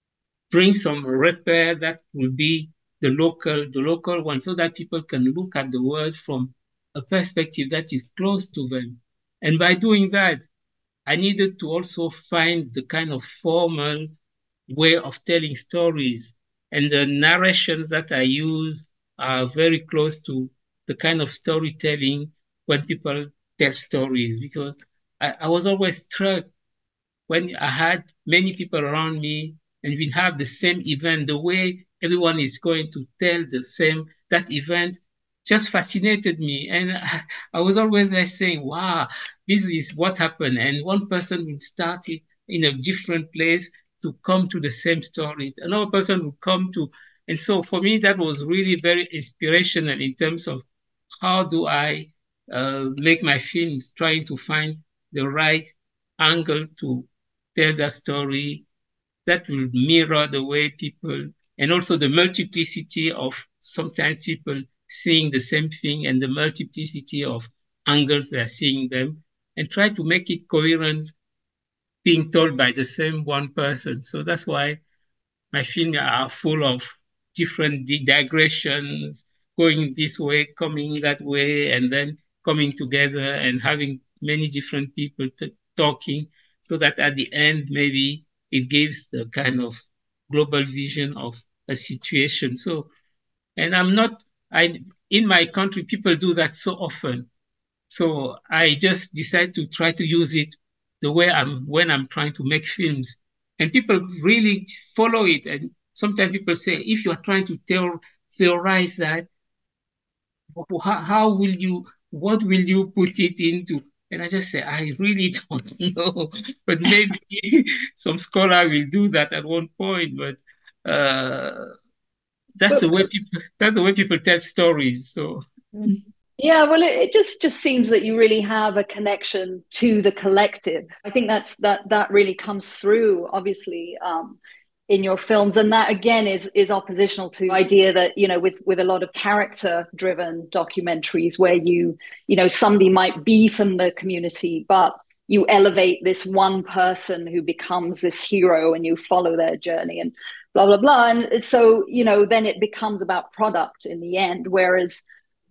bring some repair that will be the local, the local one, so that people can look at the world from a perspective that is close to them. And by doing that, I needed to also find the kind of formal way of telling stories. And the narrations that I use are very close to the kind of storytelling when people tell stories, because I, I was always struck when I had many people around me and we'd have the same event, the way everyone is going to tell the same, that event just fascinated me. And I, I was always there saying, wow, this is what happened. And one person would start it in a different place to come to the same story. Another person would come to, and so for me, that was really very inspirational in terms of how do I uh, make my films, trying to find the right angle to tell that story that will mirror the way people, and also the multiplicity of sometimes people seeing the same thing and the multiplicity of angles we are seeing them, and try to make it coherent, being told by the same one person. So that's why my films are full of different digressions, going this way, coming that way, and then coming together and having many different people t- talking, so that at the end, maybe it gives the kind of global vision of a situation. So, and I'm not, I, in my country, people do that so often. So I just decide to try to use it the way I'm when I'm trying to make films. And people really follow it. And sometimes people say, if you are trying to tell, theorize that, how, how will you, what will you put it into? And I just say, I really don't know. But maybe some scholar will do that at one point. But uh, that's But the way people that's the way people tell stories. So yeah, well, it, it just just seems that you really have a connection to the collective. I think that's that that really comes through, obviously, um, in your films, and that again is is oppositional to the idea that, you know, with with a lot of character driven documentaries where you you know somebody might be from the community, but you elevate this one person who becomes this hero and you follow their journey and blah blah blah. And so, you know, then it becomes about product in the end, whereas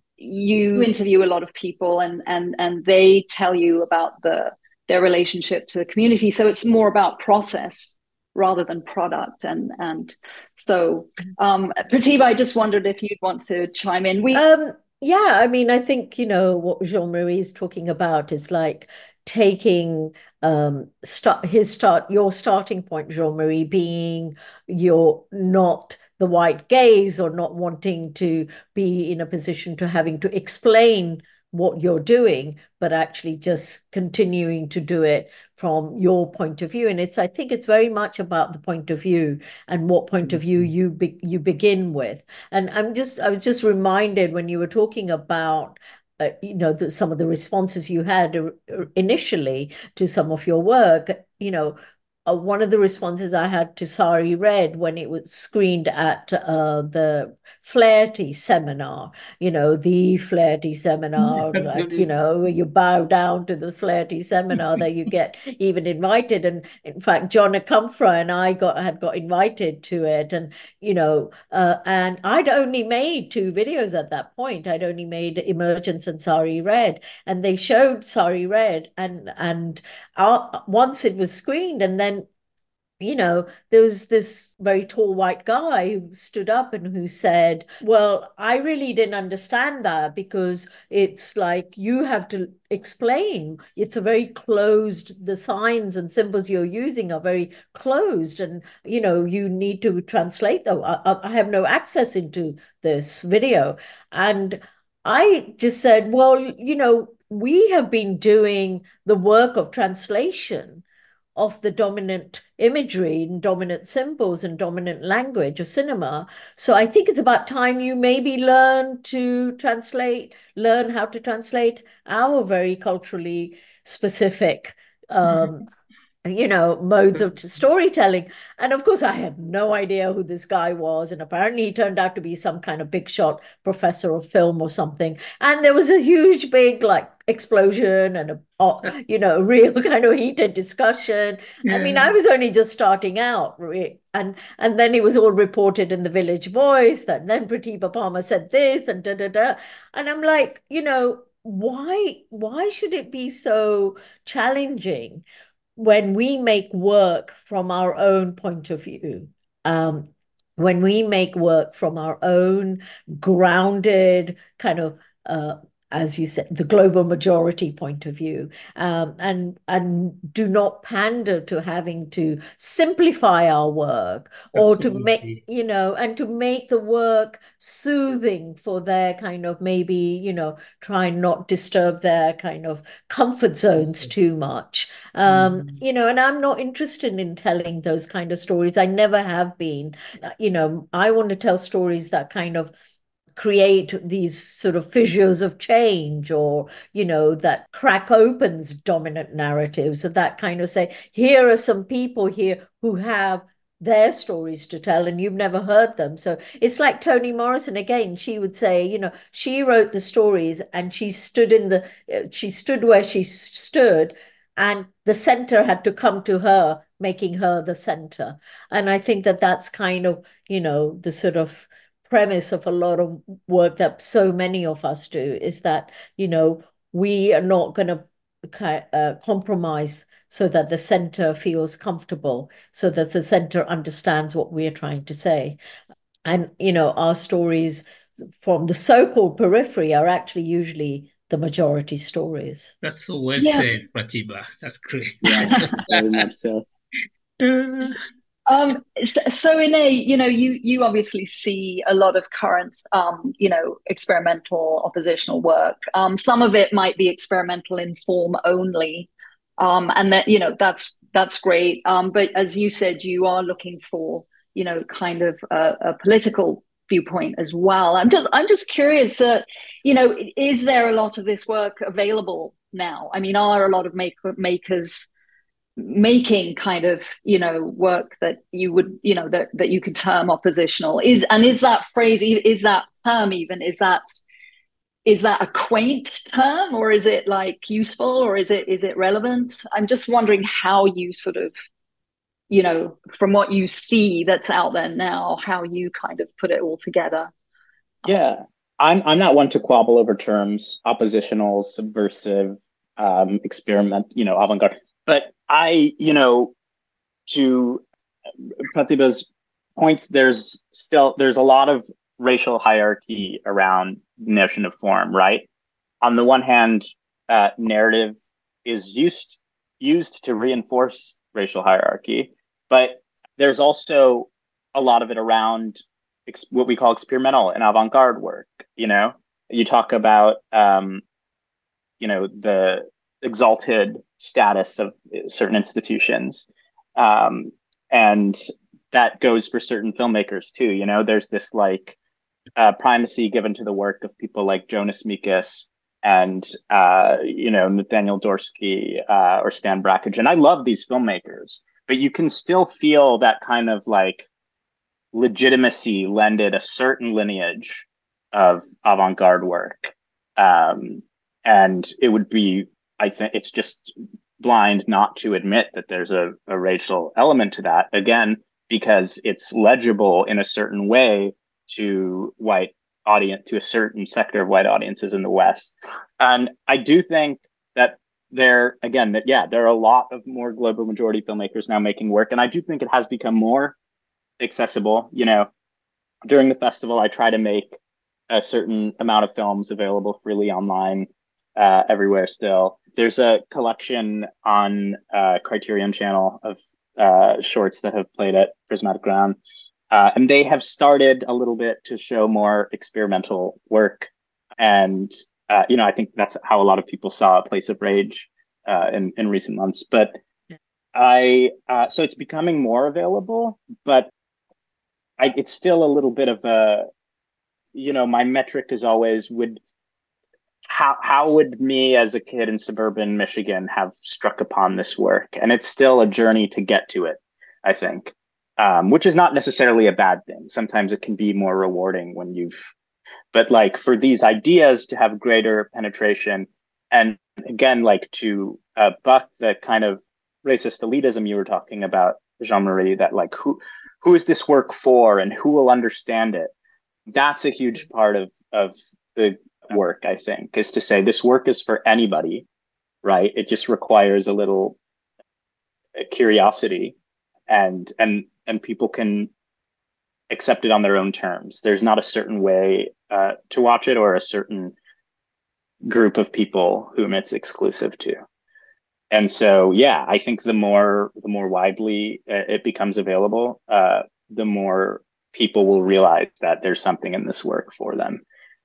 you interview a lot of people and and and they tell you about the their relationship to the community, so it's more about process rather than product. And and so um Pratibha, I just wondered if you'd want to chime in. We Um, yeah, I mean, I think, you know, what Jean-Marie is talking about is like taking um start his start your starting point, Jean-Marie, being you're not the white gaze or not wanting to be in a position to having to explain what you're doing, but actually just continuing to do it from your point of view. And it's, I think it's very much about the point of view and what point of view you be, you begin with. And I'm just, I was just reminded when you were talking about, uh, you know, the, some of the responses you had uh, initially to some of your work, you know, uh, one of the responses I had to Sari Red when it was screened at uh, the Flaherty seminar, you know, the Flaherty seminar, like, you absolutely. know, you bow down to the Flaherty seminar that you get even invited. And in fact, John Akamfra and I got had got invited to it. And, you know, uh, and I'd only made two videos at that point. I'd only made Emergence and Sari Red. And they showed Sari Red, and and uh, once it was screened, and then, you know, there was this very tall white guy who stood up and who said, well, I really didn't understand that, because it's like you have to explain. It's a very closed, the signs and symbols you're using are very closed. And, you know, you need to translate them. I, I have no access into this video. And I just said, well, you know, we have been doing the work of translation of the dominant imagery and dominant symbols and dominant language of cinema. So I think it's about time you maybe learn to translate, learn how to translate our very culturally specific um, you know, modes of storytelling. And of course, I had no idea who this guy was. And apparently, he turned out to be some kind of big shot professor of film or something. And there was a huge, big, like, explosion and a, uh, you know, real kind of heated discussion. Yeah. I mean, I was only just starting out, and and then it was all reported in the Village Voice that then Pratibha Palmer said this and da da da. And I'm like, you know, why why should it be so challenging when we make work from our own point of view, um, when we make work from our own grounded kind of, uh, as you said, the global majority point of view, um, and and do not pander to having to simplify our work or to make, Absolutely. you know, and to make the work soothing for their kind of, maybe, you know, try and not disturb their kind of comfort zones too much. Um, Mhm. you know, and I'm not interested in telling those kind of stories. I never have been. Uh, You know, I want to tell stories that kind of create these sort of fissures of change, or, you know, that crack opens dominant narratives, of that kind of say, here are some people here who have their stories to tell and you've never heard them. So it's like Toni Morrison again. She would say, you know, she wrote the stories and she stood in the, uh, she stood where she stood, and the center had to come to her, making her the center. And I think that that's kind of, you know, the sort of premise of a lot of work that so many of us do, is that, you know, we are not going to uh, compromise so that the center feels comfortable, so that the center understands what we're trying to say. And, you know, our stories from the so-called periphery are actually usually the majority stories. That's so well Yeah. said, Pratibha. That's great. Yeah, very much so. Uh, Um, so, so in a, you know, you you obviously see a lot of current, um, you know, experimental oppositional work. Um, some of it might be experimental in form only, um, and that, you know, that's that's great. Um, but as you said, you are looking for, you know, kind of a, a political viewpoint as well. I'm just I'm just curious, uh, you know, is there a lot of this work available now? I mean, are a lot of make, makers making kind of, you know, work that you would, you know, that that you could term oppositional? Is, and is that phrase, is that term even, is that is that a quaint term, or is it like useful, or is it is it relevant? I'm just wondering how you sort of, you know, from what you see that's out there now, how you kind of put it all together. Yeah, I'm I'm not one to quabble over terms, oppositional, subversive, um, experiment, you know, avant-garde. But I, you know, to Pratibha's points, there's still there's a lot of racial hierarchy around the notion of form, right? On the one hand, uh, narrative is used used to reinforce racial hierarchy, but there's also a lot of it around ex- what we call experimental and avant-garde work. You know, you talk about um, you know, the exalted status of certain institutions, um, and that goes for certain filmmakers too. You know, there's this like uh, primacy given to the work of people like Jonas Mekas and uh, you know, Nathaniel Dorsky uh, or Stan Brakhage. And I love these filmmakers, but you can still feel that kind of like legitimacy lended a certain lineage of avant-garde work. Um, and it would be, I think it's just blind not to admit that there's a, a racial element to that, again, because it's legible in a certain way to white audience, to a certain sector of white audiences in the West. And I do think that there, again, that, yeah, there are a lot of more global majority filmmakers now making work. And I do think it has become more accessible. You know, during the festival, I try to make a certain amount of films available freely online uh, everywhere still. There's a collection on uh, Criterion Channel of uh, shorts that have played at Prismatic Ground. Uh, and they have started a little bit to show more experimental work. And, uh, you know, I think that's how a lot of people saw A Place of Rage uh, in, in recent months. But I, uh, so it's becoming more available, but I, it's still a little bit of a, you know, my metric is always, would, how how would me as a kid in suburban Michigan have struck upon this work? And it's still a journey to get to it, I think, um, which is not necessarily a bad thing. Sometimes it can be more rewarding when you've, but like for these ideas to have greater penetration, and again, like to uh, buck the kind of racist elitism you were talking about, Jean-Marie, that like who who is this work for and who will understand it? That's a huge part of of the work, I think, is to say this work is for anybody, right? It just requires a little curiosity, and and and people can accept it on their own terms. There's not a certain way uh, to watch it or a certain group of people whom it's exclusive to. And so, yeah, I think the more the more widely it becomes available, uh, the more people will realize that there's something in this work for them.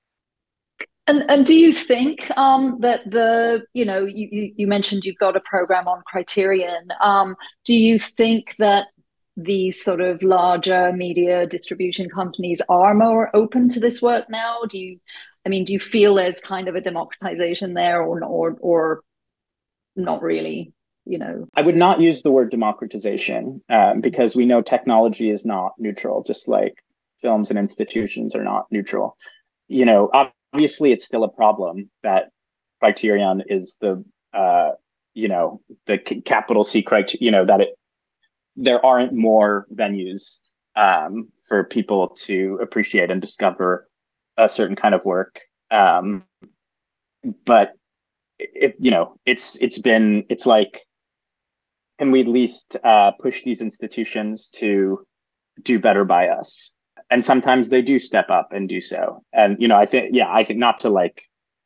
And and do you think um, that the, you know, you, you, you mentioned you've got a program on Criterion. Um, do you think that these sort of larger media distribution companies are more open to this work now? Do you, I mean, do you feel there's kind of a democratization there, or or or not really? You know, I would not use the word democratization um, because we know technology is not neutral, just like films and institutions are not neutral. You know, obviously, it's still a problem that Criterion is the, uh, you know, the capital C criteria, you know, that it, there aren't more venues um, for people to appreciate and discover a certain kind of work. Um, but it, you know, it's it's been it's like, can we at least uh, push these institutions to do better by us? And sometimes they do step up and do so. And you know, I think yeah, I think not to like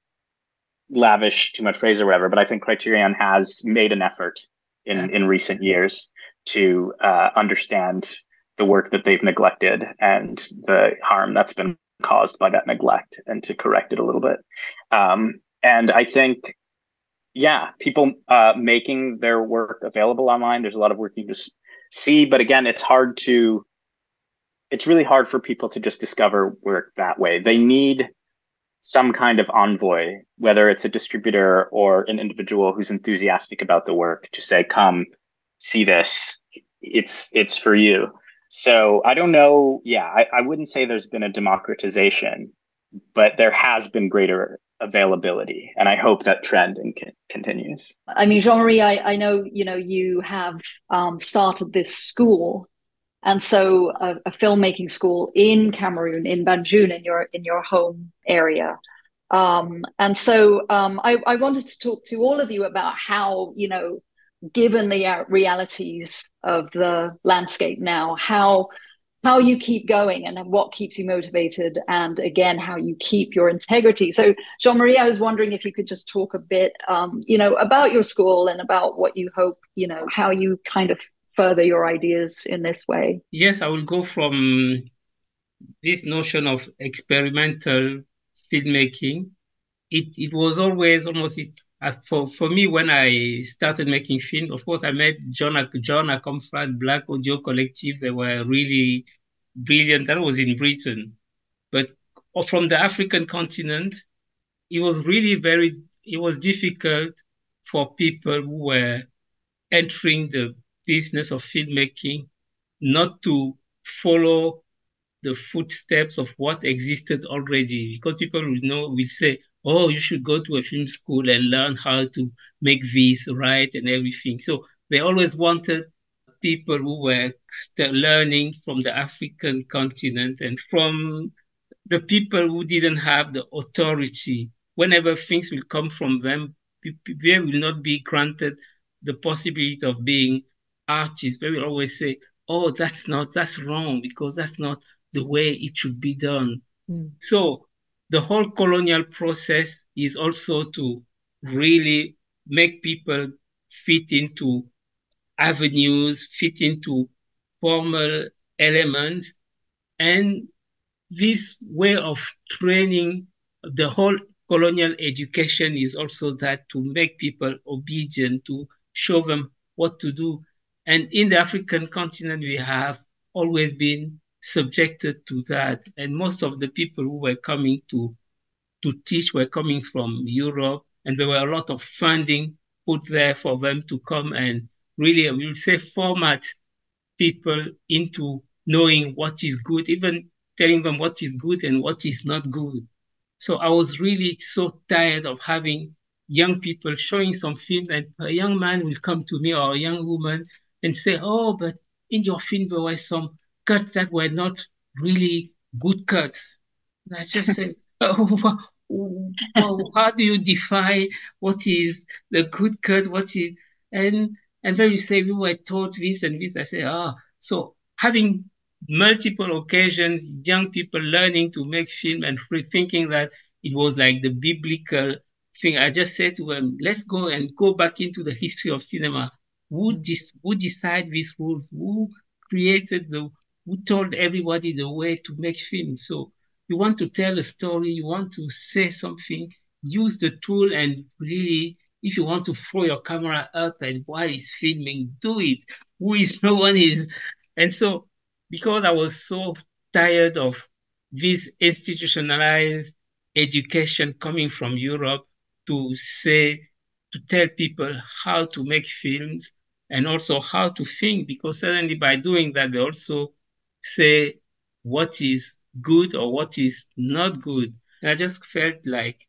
lavish too much praise or whatever, but I think Criterion has made an effort in yeah. in recent years to uh, understand the work that they've neglected and the harm that's been caused by that neglect, and to correct it a little bit. Um, and I think, yeah, people uh, making their work available online. There's a lot of work you can just see, but again, it's hard to, it's really hard for people to just discover work that way. They need some kind of envoy, whether it's a distributor or an individual who's enthusiastic about the work, to say, come see this. It's it's for you. So I don't know. Yeah, I, I wouldn't say there's been a democratization, but there has been greater availability, and I hope that trend in, continues. I mean, Jean-Marie, I, I know, you know, you have um, started this school, and so a, a filmmaking school in Cameroon, in Banjul, in your in your home area. Um, and so um, I, I wanted to talk to all of you about how, you know, given the realities of the landscape now, how how you keep going and what keeps you motivated, and again, how you keep your integrity. So Jean-Marie, I was wondering if you could just talk a bit, um, you know, about your school and about what you hope, you know, how you kind of further your ideas in this way. Yes, I will go from this notion of experimental filmmaking. It it was always almost, it, uh, for, for me, when I started making film, of course, I met John, John Akomfrat, Black Audio Collective. They were really brilliant. That was in Britain. But from the African continent, it was really very, it was difficult for people who were entering the business of filmmaking not to follow the footsteps of what existed already, because people will know, will say, oh, you should go to a film school and learn how to make this right and everything. So they always wanted people who were still learning from the African continent and from the people who didn't have the authority. Whenever things will come from them, they will not be granted the possibility of being artists. They will always say, oh, that's not, that's wrong, because that's not the way it should be done. Mm. So the whole colonial process is also to really make people fit into avenues, fit into formal elements. And this way of training, the whole colonial education is also that, to make people obedient, to show them what to do. And in the African continent, we have always been subjected to that. And most of the people who were coming to to teach were coming from Europe, and there were a lot of funding put there for them to come and really, we will say, format people into knowing what is good, even telling them what is good and what is not good. So I was really so tired of having young people showing some film, and a young man will come to me or a young woman and say, oh, but in your film there were some cuts that were not really good cuts. And I just said, oh, well, how do you define what is the good cut, what is, and and then you say we were taught this and this. I say, ah, so having multiple occasions, young people learning to make film and free, thinking that it was like the biblical thing. I just said to them, let's go and go back into the history of cinema. Who, dis- who decide these rules? Who created the, who told everybody the way to make film? So you want to tell a story, you want to say something, use the tool, and really, if you want to throw your camera up and while it's filming, do it. Who is, no one is. And so, because I was so tired of this institutionalized education coming from Europe to say, to tell people how to make films and also how to think, because suddenly by doing that, they also say what is good or what is not good. And I just felt like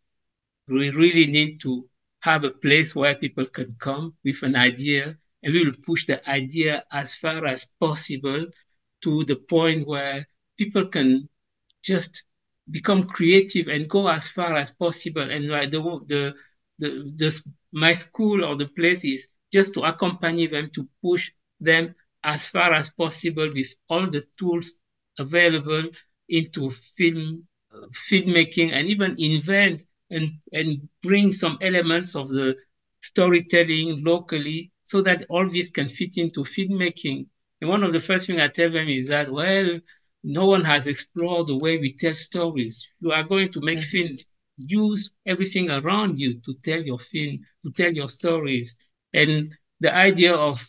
we really need to have a place where people can come with an idea, and we will push the idea as far as possible to the point where people can just become creative and go as far as possible. And like the, the, the, the, my school or the place is just to accompany them, to push them as far as possible with all the tools available into film, uh, filmmaking, and even invent and, and bring some elements of the storytelling locally so that all this can fit into filmmaking. And one of the first things I tell them is that, well, no one has explored the way we tell stories. You are going to make mm-hmm. films. Use everything around you to tell your film, to tell your stories. And the idea of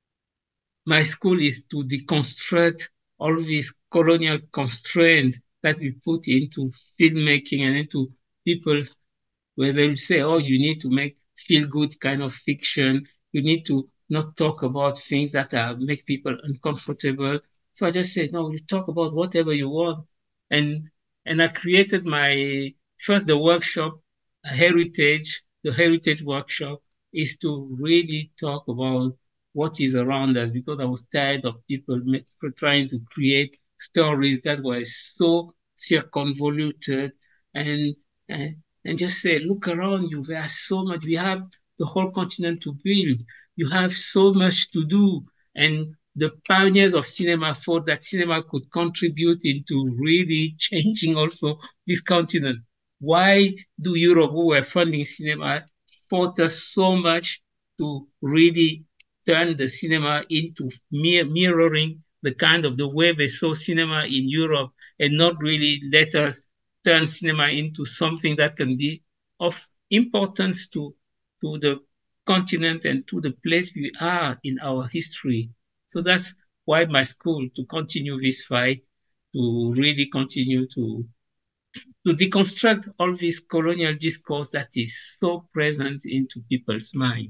my school is to deconstruct all these colonial constraints that we put into filmmaking and into people, where they will say, oh, you need to make feel-good kind of fiction. You need to not talk about things that are, make people uncomfortable. So I just said, no, you talk about whatever you want. And and I created my, first the workshop, Heritage, the Heritage Workshop is to really talk about what is around us, because I was tired of people trying to create stories that were so circumvoluted and, and, and just say, look around you, there are so much, we have the whole continent to build. You have so much to do. And the pioneers of cinema thought that cinema could contribute into really changing also this continent. Why do Europe, who were funding cinema, fought us so much to really turn the cinema into mir- mirroring the kind of the way they saw cinema in Europe, and not really let us turn cinema into something that can be of importance to, to the continent and to the place we are in our history. So that's why my school, to continue this fight, to really continue to, to deconstruct all this colonial discourse that is so present into people's mind.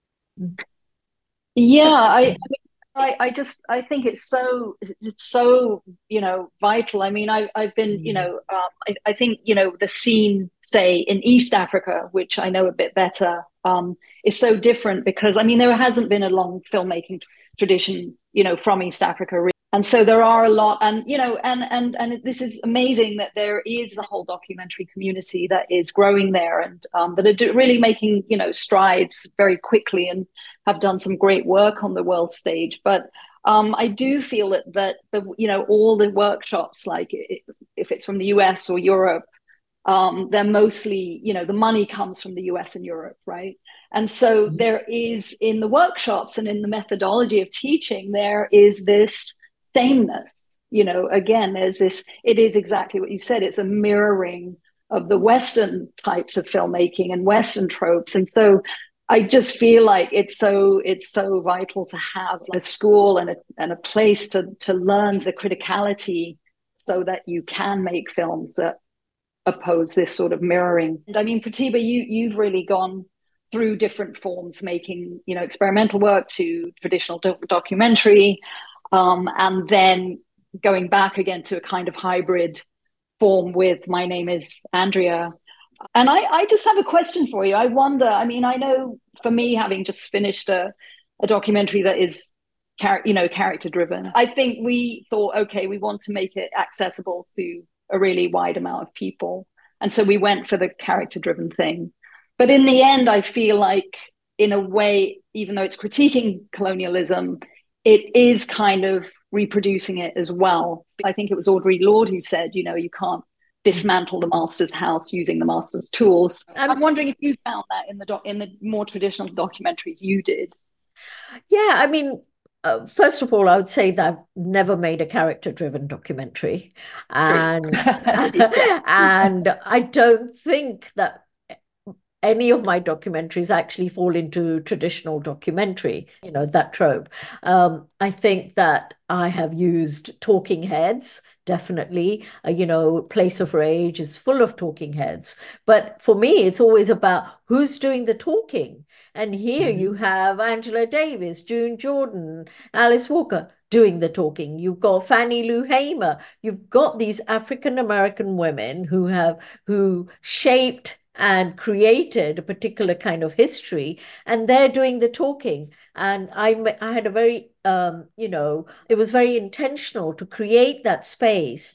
Yeah, I, I, I just, I think it's so, it's so, you know, vital. I mean, I, I've been, you know, um, I, I think, you know, the scene, say, in East Africa, which I know a bit better, um, is so different because, I mean, there hasn't been a long filmmaking tradition, you know, from East Africa. And so there are a lot, and, you know, and, and, and this is amazing that there is a whole documentary community that is growing there, and um, that are do, really making, you know, strides very quickly and have done some great work on the world stage. But um, I do feel that, that the, you know, all the workshops, like if it's from the U S or Europe, um, they're mostly, you know, the money comes from the U S and Europe, right? And so there is, in the workshops and in the methodology of teaching, there is this sameness, you know, again, there's this, it is exactly what you said, it's a mirroring of the Western types of filmmaking and Western tropes. And so I just feel like it's so, it's so vital to have a school and a, and a place to, to learn the criticality so that you can make films that oppose this sort of mirroring. And I mean, Pratibha, you you've really gone through different forms, making, you know, experimental work to traditional do- documentary, um, and then going back again to a kind of hybrid form with My Name is Andrea. And I, I just have a question for you. I wonder, I mean, I know for me, having just finished a, a documentary that is, char- you know, character driven, I think we thought, okay, we want to make it accessible to a really wide amount of people. And so we went for the character driven thing. But in the end, I feel like, in a way, even though it's critiquing colonialism, it is kind of reproducing it as well. I think it was Audre Lorde who said, you know, you can't dismantle the master's house using the master's tools. I'm, I'm wondering if you found that in the doc- in the more traditional documentaries you did. Yeah, I mean, uh, first of all, I would say that I've never made a character-driven documentary, and and I don't think that any of my documentaries actually fall into traditional documentary, you know, that trope. Um, I think that I have used talking heads, definitely. Uh, you know, Place of Rage is full of talking heads. But for me, it's always about who's doing the talking. And here mm-hmm. you have Angela Davis, June Jordan, Alice Walker doing the talking. You've got Fannie Lou Hamer. You've got these African-American women who have, who shaped and created a particular kind of history, and they're doing the talking. And I, I had a very, um, you know, it was very intentional to create that space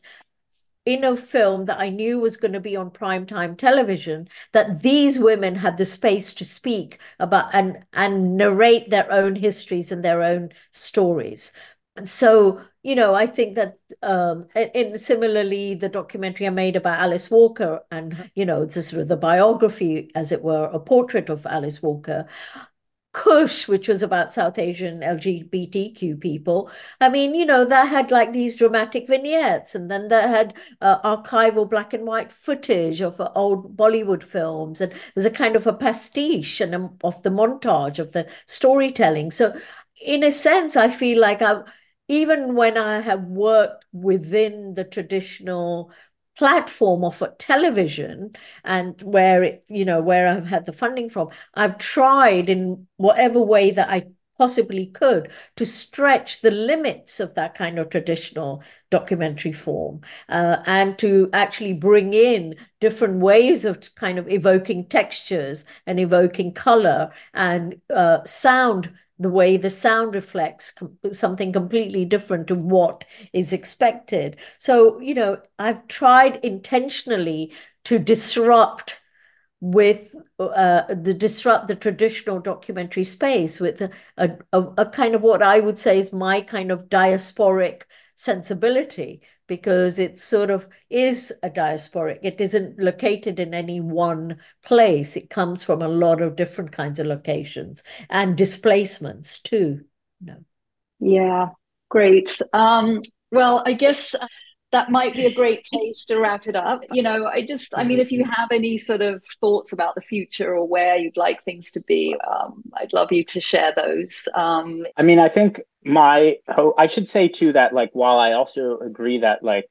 in a film that I knew was going to be on primetime television, that these women had the space to speak about and, and narrate their own histories and their own stories. So, you know, I think that um, in similarly, the documentary I made about Alice Walker and, you know, the sort of the biography, as it were, a portrait of Alice Walker, Kush, which was about South Asian L G B T Q people. I mean, you know, that had like these dramatic vignettes, and then that had uh, archival black and white footage of uh, old Bollywood films, and it was a kind of a pastiche and a, of the montage of the storytelling. So in a sense, I feel like I've, even when I have worked within the traditional platform of a television and where it, you know, where I've had the funding from, I've tried in whatever way that I possibly could to stretch the limits of that kind of traditional documentary form uh, and to actually bring in different ways of kind of evoking textures and evoking color and uh, sound, the way the sound reflects something completely different to what is expected. So, you know, I've tried intentionally to disrupt with uh, the disrupt the traditional documentary space with a, a, a kind of what I would say is my kind of diasporic sensibility, because it sort of is a diasporic. It isn't located in any one place. It comes from a lot of different kinds of locations and displacements too. No. Yeah, great. Um, well, I guess that might be a great place to wrap it up. You know, I just, I mean, if you have any sort of thoughts about the future or where you'd like things to be, um, I'd love you to share those. Um, I mean, I think my, I should say too that like, while I also agree that like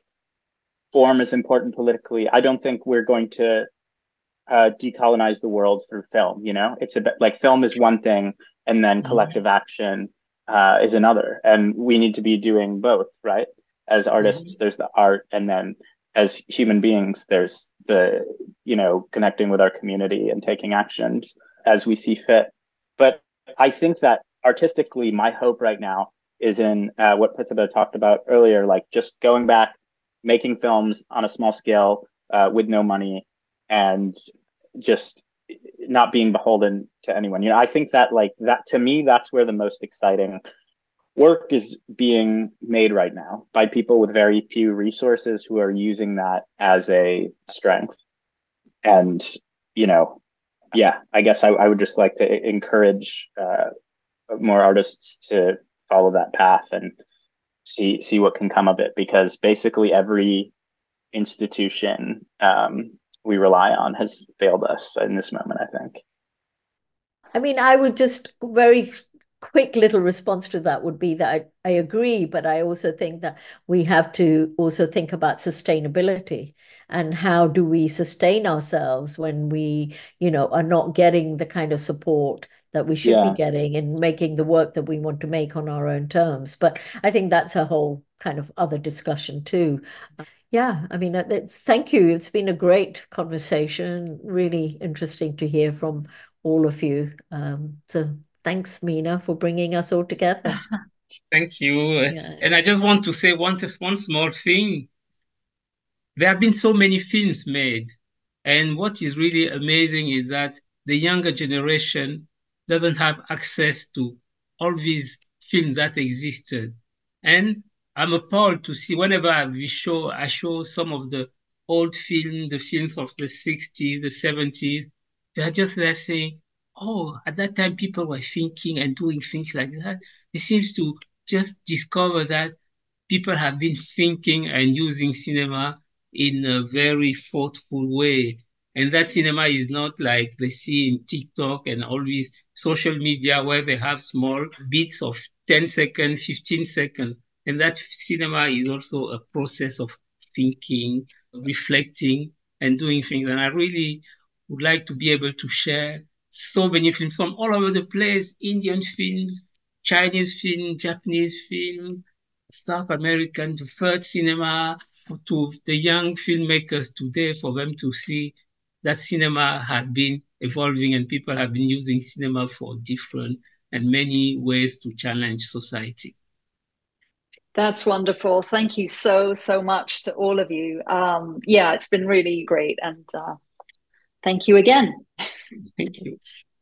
form is important politically, I don't think we're going to uh, decolonize the world through film. You know, it's a bit like film is one thing and then collective action uh, is another. And we need to be doing both, right? As artists, mm-hmm. there's the art, and then as human beings, there's the, you know, connecting with our community and taking actions as we see fit. But I think that artistically, my hope right now is in uh, what Pratibha talked about earlier, like just going back, making films on a small scale uh, with no money, and just not being beholden to anyone. You know, I think that like that, to me, that's where the most exciting work is being made right now by people with very few resources who are using that as a strength. And, you know, yeah, I guess I, I would just like to encourage uh, more artists to follow that path and see see what can come of it, because basically every institution um, we rely on has failed us in this moment, I think. I mean, I would just very quick little response to that would be that I, I agree, but I also think that we have to also think about sustainability and how do we sustain ourselves when we, you know, are not getting the kind of support that we should be Yeah. getting in making the work that we want to make on our own terms. But I think that's a whole kind of other discussion too. Yeah, I mean, it's thank you. It's been a great conversation, really interesting to hear from all of you. Um, so thanks, Meena, for bringing us all together. Thank you. Yeah. And I just want to say one, one small thing. There have been so many films made. And what is really amazing is that the younger generation doesn't have access to all these films that existed. And I'm appalled to see whenever we show, I show some of the old films, the films of the sixties, the seventies, they're just there saying, oh, at that time people were thinking and doing things like that. It seems to just discover that people have been thinking and using cinema in a very thoughtful way. And that cinema is not like they see in TikTok and all these social media where they have small bits of ten seconds, fifteen seconds. And that cinema is also a process of thinking, reflecting, and doing things. And I really would like to be able to share so many films from all over the place, Indian films, Chinese film, Japanese film, South American, the third cinema, to the young filmmakers today, for them to see that cinema has been evolving and people have been using cinema for different and many ways to challenge society. That's wonderful. Thank you so, so much to all of you. Um, yeah, it's been really great. And uh, thank you again. Thank you.